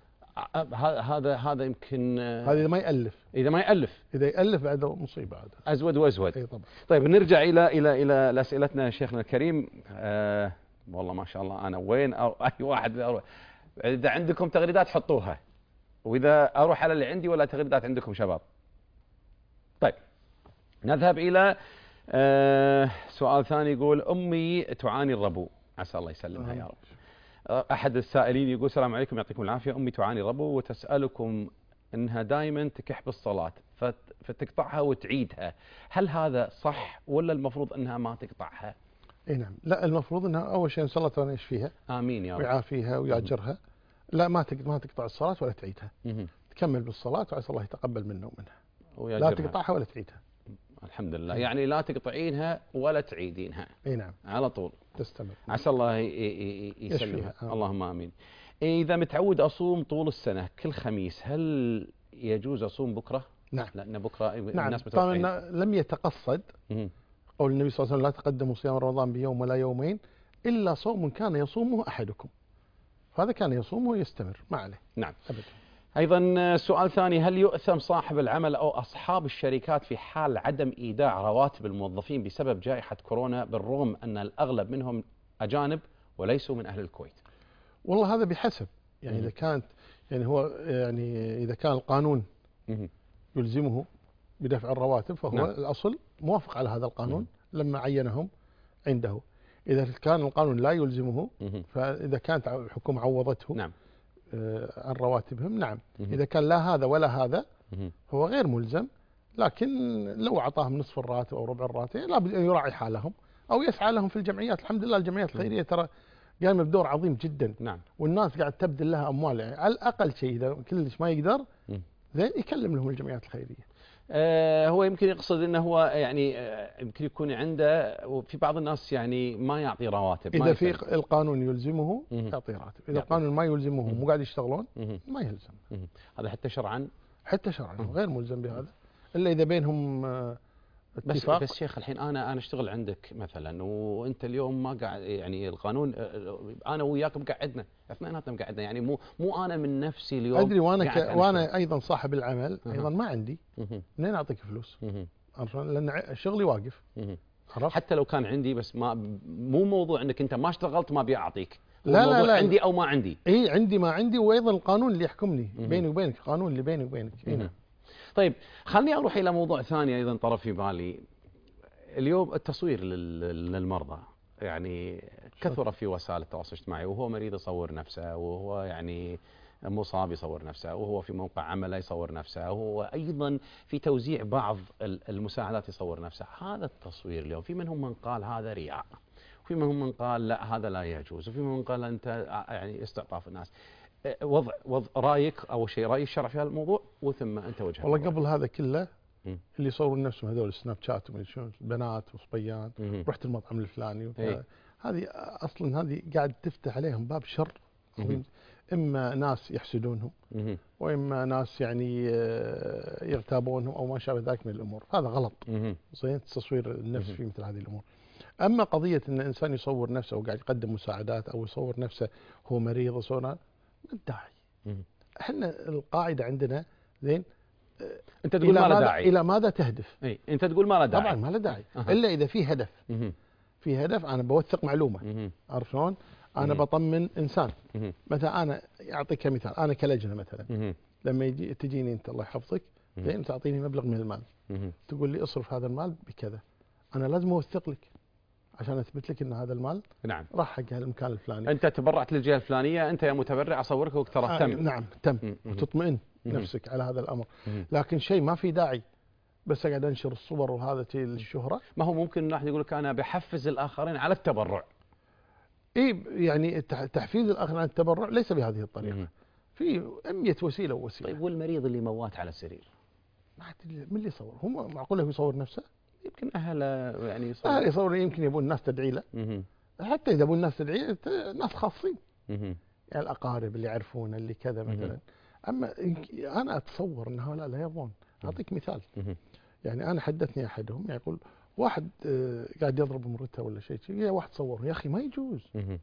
هذا هذا يمكن هذا اذا ما يالف اذا ما يالف اذا يالف بعد مصيبه هذا ازود وازود. اي طبعا. طيب نرجع الى الى الى اسئلتنا شيخنا الكريم. آه والله ما شاء الله انا وين أو اي واحد أروح. اذا عندكم تغريدات حطوها، واذا اروح على اللي عندي ولا تغريدات عندكم شباب. طيب نذهب الى آه سؤال ثاني. يقول امي تعاني الربو، عسى الله يسلمها يا رب. أحد السائلين يقول: السلام عليكم يعطيكم العافية، أمي تعاني ربو وتسألكم أنها دائما تكح بالصلاة فتقطعها وتعيدها، هل هذا صح ولا المفروض أنها ما تقطعها؟ اي نعم، لا المفروض أنها أول شيء نسأل الله تعالى يشفيها. آمين يا رب. ويعافيها ويأجرها. لا ما ما تقطع الصلاة ولا تعيدها. تكمل بالصلاة وعسى الله يتقبل منا ومنها. لا تقطعها ولا تعيدها. الحمد لله. يعني لا تقطعينها ولا تعيدينها. اي نعم. على طول تستمر. عسى الله يسلمها. اللهم آمين. إذا متعود أصوم طول السنة كل خميس، هل يجوز أصوم بكرة؟ نعم. لأن بكرة نعم. الناس متوقعين. طبعا لم يتقصد قول النبي صلى الله عليه وسلم: لا تقدموا صيام رمضان بيوم ولا يومين إلا صوم كان يصومه أحدكم. فهذا كان يصومه ويستمر ما عليه. نعم. أبدا. أيضا سؤال ثاني: هل يؤثم صاحب العمل أو أصحاب الشركات في حال عدم إيداع رواتب الموظفين بسبب جائحة كورونا بالرغم أن الأغلب منهم أجانب وليسوا من أهل الكويت؟ والله هذا بحسب، يعني إذا كانت يعني هو يعني إذا كان القانون يلزمه بدفع الرواتب فهو نعم. الأصل موافق على هذا القانون لما عينهم عنده. إذا كان القانون لا يلزمه فإذا كانت الحكومة عوضته نعم. عن رواتبهم نعم. إذا كان لا هذا ولا هذا هو غير ملزم، لكن لو أعطاهم نصف الراتب أو ربع الراتب لابد أن يراعي حالهم أو يسعى لهم في الجمعيات. الحمد لله الجمعيات الخيرية ترى قايمة بدور عظيم جدا نعم. والناس قاعد تبذل لها أموال، يعني على الأقل شيء إذا كلش ما يقدر زين يكلم لهم الجمعيات الخيرية. آه هو يمكن يقصد انه هو يعني آه يمكن يكون عنده، وفي بعض الناس يعني ما يعطي رواتب. اذا في القانون يلزمه يعطي راتب، اذا القانون ما يلزمه مو قاعد يشتغلون ما يلزم. هذا حتى شرعا حتى شرعا غير ملزم بهذا الا اذا بينهم آه اتفاق. بس بس شيخ الحين انا انا اشتغل عندك مثلا وانت اليوم ما قاعد، يعني القانون انا وياك مقعدنا اثنيناتنا مقعدنا، يعني مو مو انا من نفسي اليوم ادري وانا ك... وانا ايضا صاحب العمل ايضا ما عندي منين اعطيك فلوس؟ لان شغلي واقف. حتى لو كان عندي بس ما مو موضوع انك انت ما اشتغلت ما ابي اعطيك، لا لا لا عندي او ما عندي. اي عندي ما عندي، وايضا القانون اللي يحكمني بيني وبينك، القانون اللي بيني وبينك. هنا طيب خلني اروح الى موضوع ثاني ايضا طرف في بالي. اليوم التصوير للمرضى يعني كثر في وسائل التواصل الاجتماعي، وهو مريض يصور نفسه، وهو يعني مصاب يصور نفسه، وهو في موقع عمله يصور نفسه، وهو ايضا في توزيع بعض المساعدات يصور نفسه. هذا التصوير اليوم في منهم من قال هذا رياء، وفي منهم من قال لا هذا لا يجوز، وفي منهم من قال انت يعني استعطاف الناس. وضع وضع رايك اول شيء، راي الشرع في هذا الموضوع، وثم انت وجهك. والله قبل هذا كله م. اللي يصورون نفسهم هذول سناب شات بنات وصبيان، رحت المطعم الفلاني هذه اصلا هذه قاعد تفتح عليهم باب شر. اما ناس يحسدونهم واما ناس يعني يغتابونهم او ما شابه ذلك من الامور، هذا غلط. زين تصوير النفس في مثل هذه الامور. اما قضيه ان الانسان يصور نفسه وقاعد يقدم مساعدات او يصور نفسه هو مريض وصور، ما الداعي. احنا القاعده عندنا زين انت تقول ما له داعي. الى ماذا تهدف؟ اي انت تقول ما له داعي. طبعا ما له داعي أه. الا اذا في هدف. مه. في هدف انا بوثق معلومه، عارف شلون؟ انا مه. بطمن انسان. مه. مثلا انا اعطيك كمثال، انا كلجنه مثلا مه. لما يجي تجيني انت الله يحفظك زين تعطيني مبلغ من المال، مه. تقول لي اصرف هذا المال بكذا، انا لازم اوثق لك عشان اثبت لك ان هذا المال نعم راح حق المكان الفلاني. انت تبرعت للجهه الفلانيه، انت يا متبرع اصورك وترى آه تم. نعم تم. مم. وتطمئن مم. نفسك على هذا الامر. مم. لكن شيء ما في داعي بس اقعد انشر الصور وهذا شيء للشهره. ما هو ممكن واحد يقول لك انا بحفز الاخرين على التبرع. اي يعني التح- تحفيز الاخرين على التبرع ليس بهذه الطريقه. مم. في أمية وسيله ووسيله. طيب والمريض اللي موات على السرير؟ ما عاد من اللي يصور؟ هم معقوله هو يصور نفسه؟ يمكن اهله يعني يصور. اهل يصور يمكن يبون الناس تدعي له. مم. حتى اذا ابون الناس تدعي ت- ناس خاصين، مم. يعني الاقارب اللي يعرفونه اللي كذا مثلا. اما يمك- انا اتصور ان هؤلاء لا يرضون. اعطيك مثال. مم. يعني انا حدثني احدهم يقول واحد آه، قاعد يضرب مرته ولا شيء شيء، يا واحد صور، يا اخي ما يجوز. مم.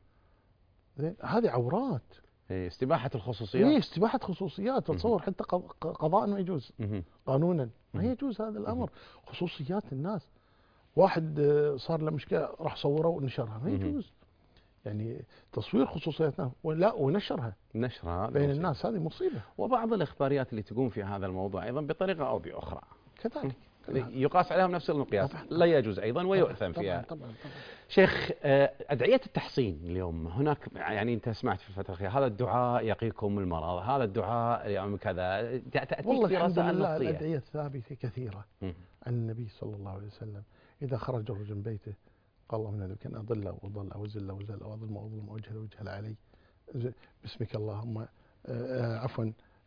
زين هذه عورات. إيه، استباحه ايه الخصوصيات. استباحه خصوصيات. تصور حتى قض- قضاء ما يجوز، مم. قانونا ما مم. يجوز هذا الامر. خصوصيات الناس. واحد آه، صار له مشكله راح صوره ونشرها، ما مم. يجوز. يعني تصوير خصوصياتنا ولا ونشرها نشرها بين الناس هذه مصيبه وبعض الاخباريات اللي تقوم في هذا الموضوع ايضا بطريقه او باخرى كذلك. يقاس عليهم نفس المقياس، طبعاً. لا يجوز ايضا ويؤثم طبعا فيها. طبعا طبعا. شيخ، آه، ادعيه التحصين اليوم هناك، يعني انت سمعت في الفتره الاخيره هذا الدعاء يقيكم المرض، هذا الدعاء يعني كذا، تاتيك والله في الحمد رسائل لله نصيه. الادعيه الثابته كثيره مم. عن النبي صلى الله عليه وسلم. اذا خرج الرجل من بيته قال اللهم اني كان اضل واضل او ازل وزل او اظلم واظلم واجهل واجهل علي ز- باسمك اللهم آه، آه، عفوا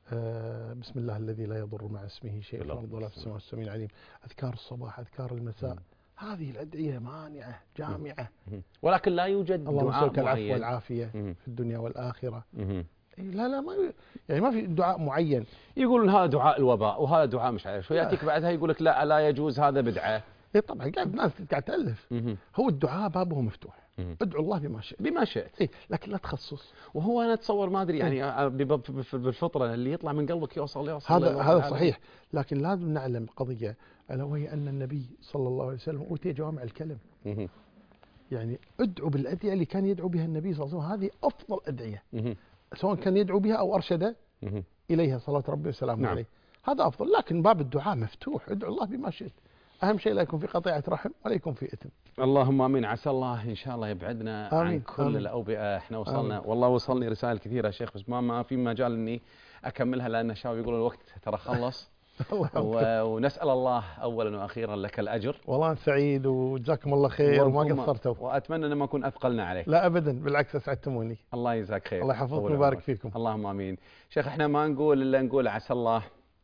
آه، بسم الله الذي لا يضر مع اسمه شيء في الارض ولا في السماء السميع العليم. اذكار الصباح اذكار المساء. مم. هذه الادعيه مانعه جامعه. مم. ولكن لا يوجد اللهم دعاء نسألك العفو معين. والعافيه مم. في الدنيا والاخره. مم. إيه لا لا ما يعني ما في دعاء معين. يقولون هذا دعاء الوباء وهذا دعاء مش عارف شو، ياتيك بعدها يقول لك لا لا يجوز هذا بدعه. إيه طبعا قاعد ناس قاعد تالف. مم. هو الدعاء بابه مفتوح. مم. ادعو الله بما شئت. بما شئت. إيه لكن لا تخصص. وهو انا اتصور ما ادري يعني بب- بب- بالفطره اللي يطلع من قلبك يوصل يوصل هذا لله هذا تعالى. صحيح. لكن لازم نعلم قضيه الا وهي ان النبي صلى الله عليه وسلم اوتي جوامع الكلم. مم. يعني ادعو بالادعيه اللي كان يدعو بها النبي صلى الله عليه وسلم، هذه افضل ادعيه مم. سواء كان يدعو بها او ارشد مم. اليها صلاه ربي وسلامه نعم. عليه. هذا افضل. لكن باب الدعاء مفتوح، ادعو الله بما شئت. اهم شيء لا يكون في قطيعه رحم ولا يكون في اثم. اللهم امين. عسى الله ان شاء الله يبعدنا عن آمين. كل آمين. الاوبئه. احنا وصلنا آمين. والله وصلني رسائل كثيره يا شيخ، بس ما ما في مجال اني اكملها لان الشباب يقولون الوقت ترى خلص. الله يحفظك. و- ونسال الله اولا واخيرا لك الاجر. والله أنا سعيد وجزاكم الله خير وما وكم- قصرتوا. واتمنى ان ما اكون اثقلنا عليك. لا ابدا بالعكس اسعدتموني. الله يجزاك خير. الله يحفظكم طول ويبارك عمرك. فيكم. اللهم امين. شيخ احنا ما نقول الا نقول عسى الله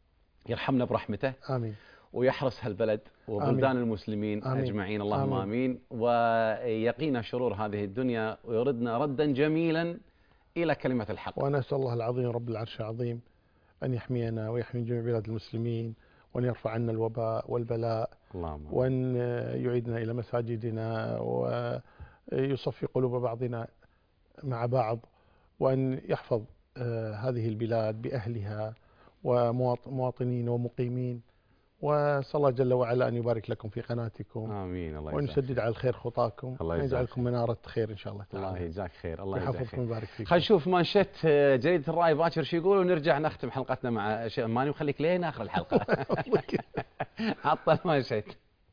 يرحمنا برحمته امين. ويحرس هالبلد وبلدان آمين. المسلمين آمين. أجمعين. اللهم آمين. آمين. ويقينا شرور هذه الدنيا ويردنا ردا جميلا إلى كلمة الحق. وانا اسال الله العظيم رب العرش العظيم ان يحمينا ويحمي جميع بلاد المسلمين، وان يرفع عنا الوباء والبلاء، اللهم آمين. وان يعيدنا الى مساجدنا ويصفي قلوب بعضنا مع بعض، وان يحفظ آه، هذه البلاد باهلها ومواطنين ومقيمين. واسال الله جل وعلا ان يبارك لكم في قناتكم آمين. الله وان يجزاك. يسدد على الخير خطاكم الله وان يجزاك. يجعلكم مناره خير ان شاء الله الله تعالى. يجزاك خير. الله يجزاك يحفظكم خير. ويبارك فيكم. خلينا نشوف مانشيت جريدة الرأي باكر شو يقول ونرجع نختم حلقتنا مع شيخ ماني وخليك لين آخر الحلقة. حط المانشيت.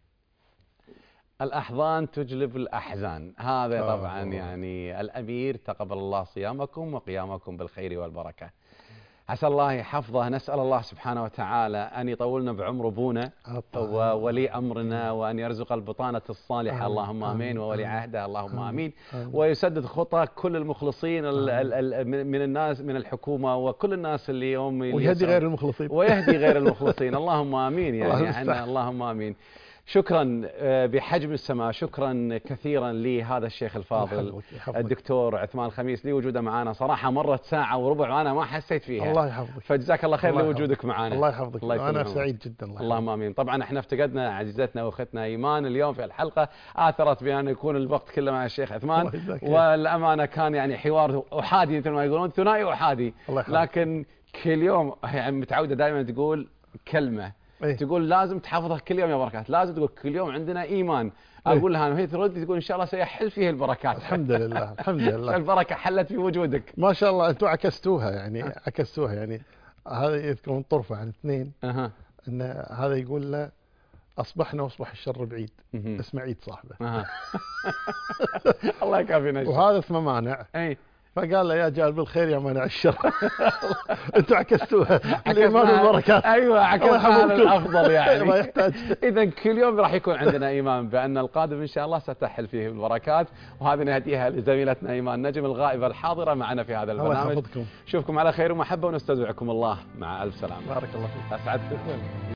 الأحضان تجلب الأحزان. هذا آه طبعا الله. يعني الأمير تقبل الله صيامكم وقيامكم بالخير والبركة. عسى الله يحفظه. نسأل الله سبحانه وتعالى أن يطولنا بعمر أبونا وولي أمرنا وأن يرزق البطانة الصالحة. آمين. اللهم آمين. آمين. وولي آمين. عهده. اللهم آمين, آمين. آمين. ويسدد خطى كل المخلصين ال- آمين. ال- ال- من من الناس من الحكومة وكل الناس اللي يوم ويهدي غير المخلصين. ويهدي غير المخلصين. اللهم آمين. الله يعني المستعان. احنا اللهم آمين. شكرا آه، بحجم السماء. شكرا كثيرا لهذا الشيخ الفاضل يحفظك- يحفظك. الدكتور عثمان الخميس لوجوده معنا. صراحة مرت ساعة وربع وأنا ما حسيت فيها. الله يحفظك. فجزاك الله خير الله لوجودك معنا. الله يحفظك. الله يكون انا بعونك. سعيد جدا. الله اللهم امين. طبعا احنا افتقدنا عزيزتنا واختنا ايمان اليوم في الحلقه، اثرت بان يكون الوقت كله مع الشيخ عثمان، الله يجزاك خير. والامانه كان يعني حوار احادي مثل ما يقولون، ثنائي احادي. الله يحفظك. لكن كل يوم يعني متعوده دائما تقول كلمه، إيه؟ تقول لازم تحفظها كل يوم يا بركات، لازم تقول كل يوم عندنا ايمان. إيه؟ اقول لها وهي ترد تقول ان شاء الله سيحل فيه البركات. الحمد لله الحمد لله. البركه حلت في وجودك. ما شاء الله انتم عكستوها يعني عكستوها يعني. هذا يذكرون طرفه عن اثنين اها ان هذا يقول له اصبحنا واصبح الشر بعيد. مهم. اسمه عيد صاحبه. أها. الله يكافينا الشر. وهذا اسمه مانع. اي فقال له يا جالب الخير يا مانع الشر. انتم عكستوها الايمان والبركات. ايوه عكسنا الافضل يعني. ما يحتاج. اذا كل يوم راح يكون عندنا ايمان بان القادم ان شاء الله ستحل فيه البركات، وهذه نهديها لزميلتنا ايمان نجم الغائبه الحاضره معنا في هذا الله البرنامج. يحفظكم. نشوفكم على خير ومحبه ونستودعكم الله مع الف سلامه. بارك الله فيك. اسعدتكم.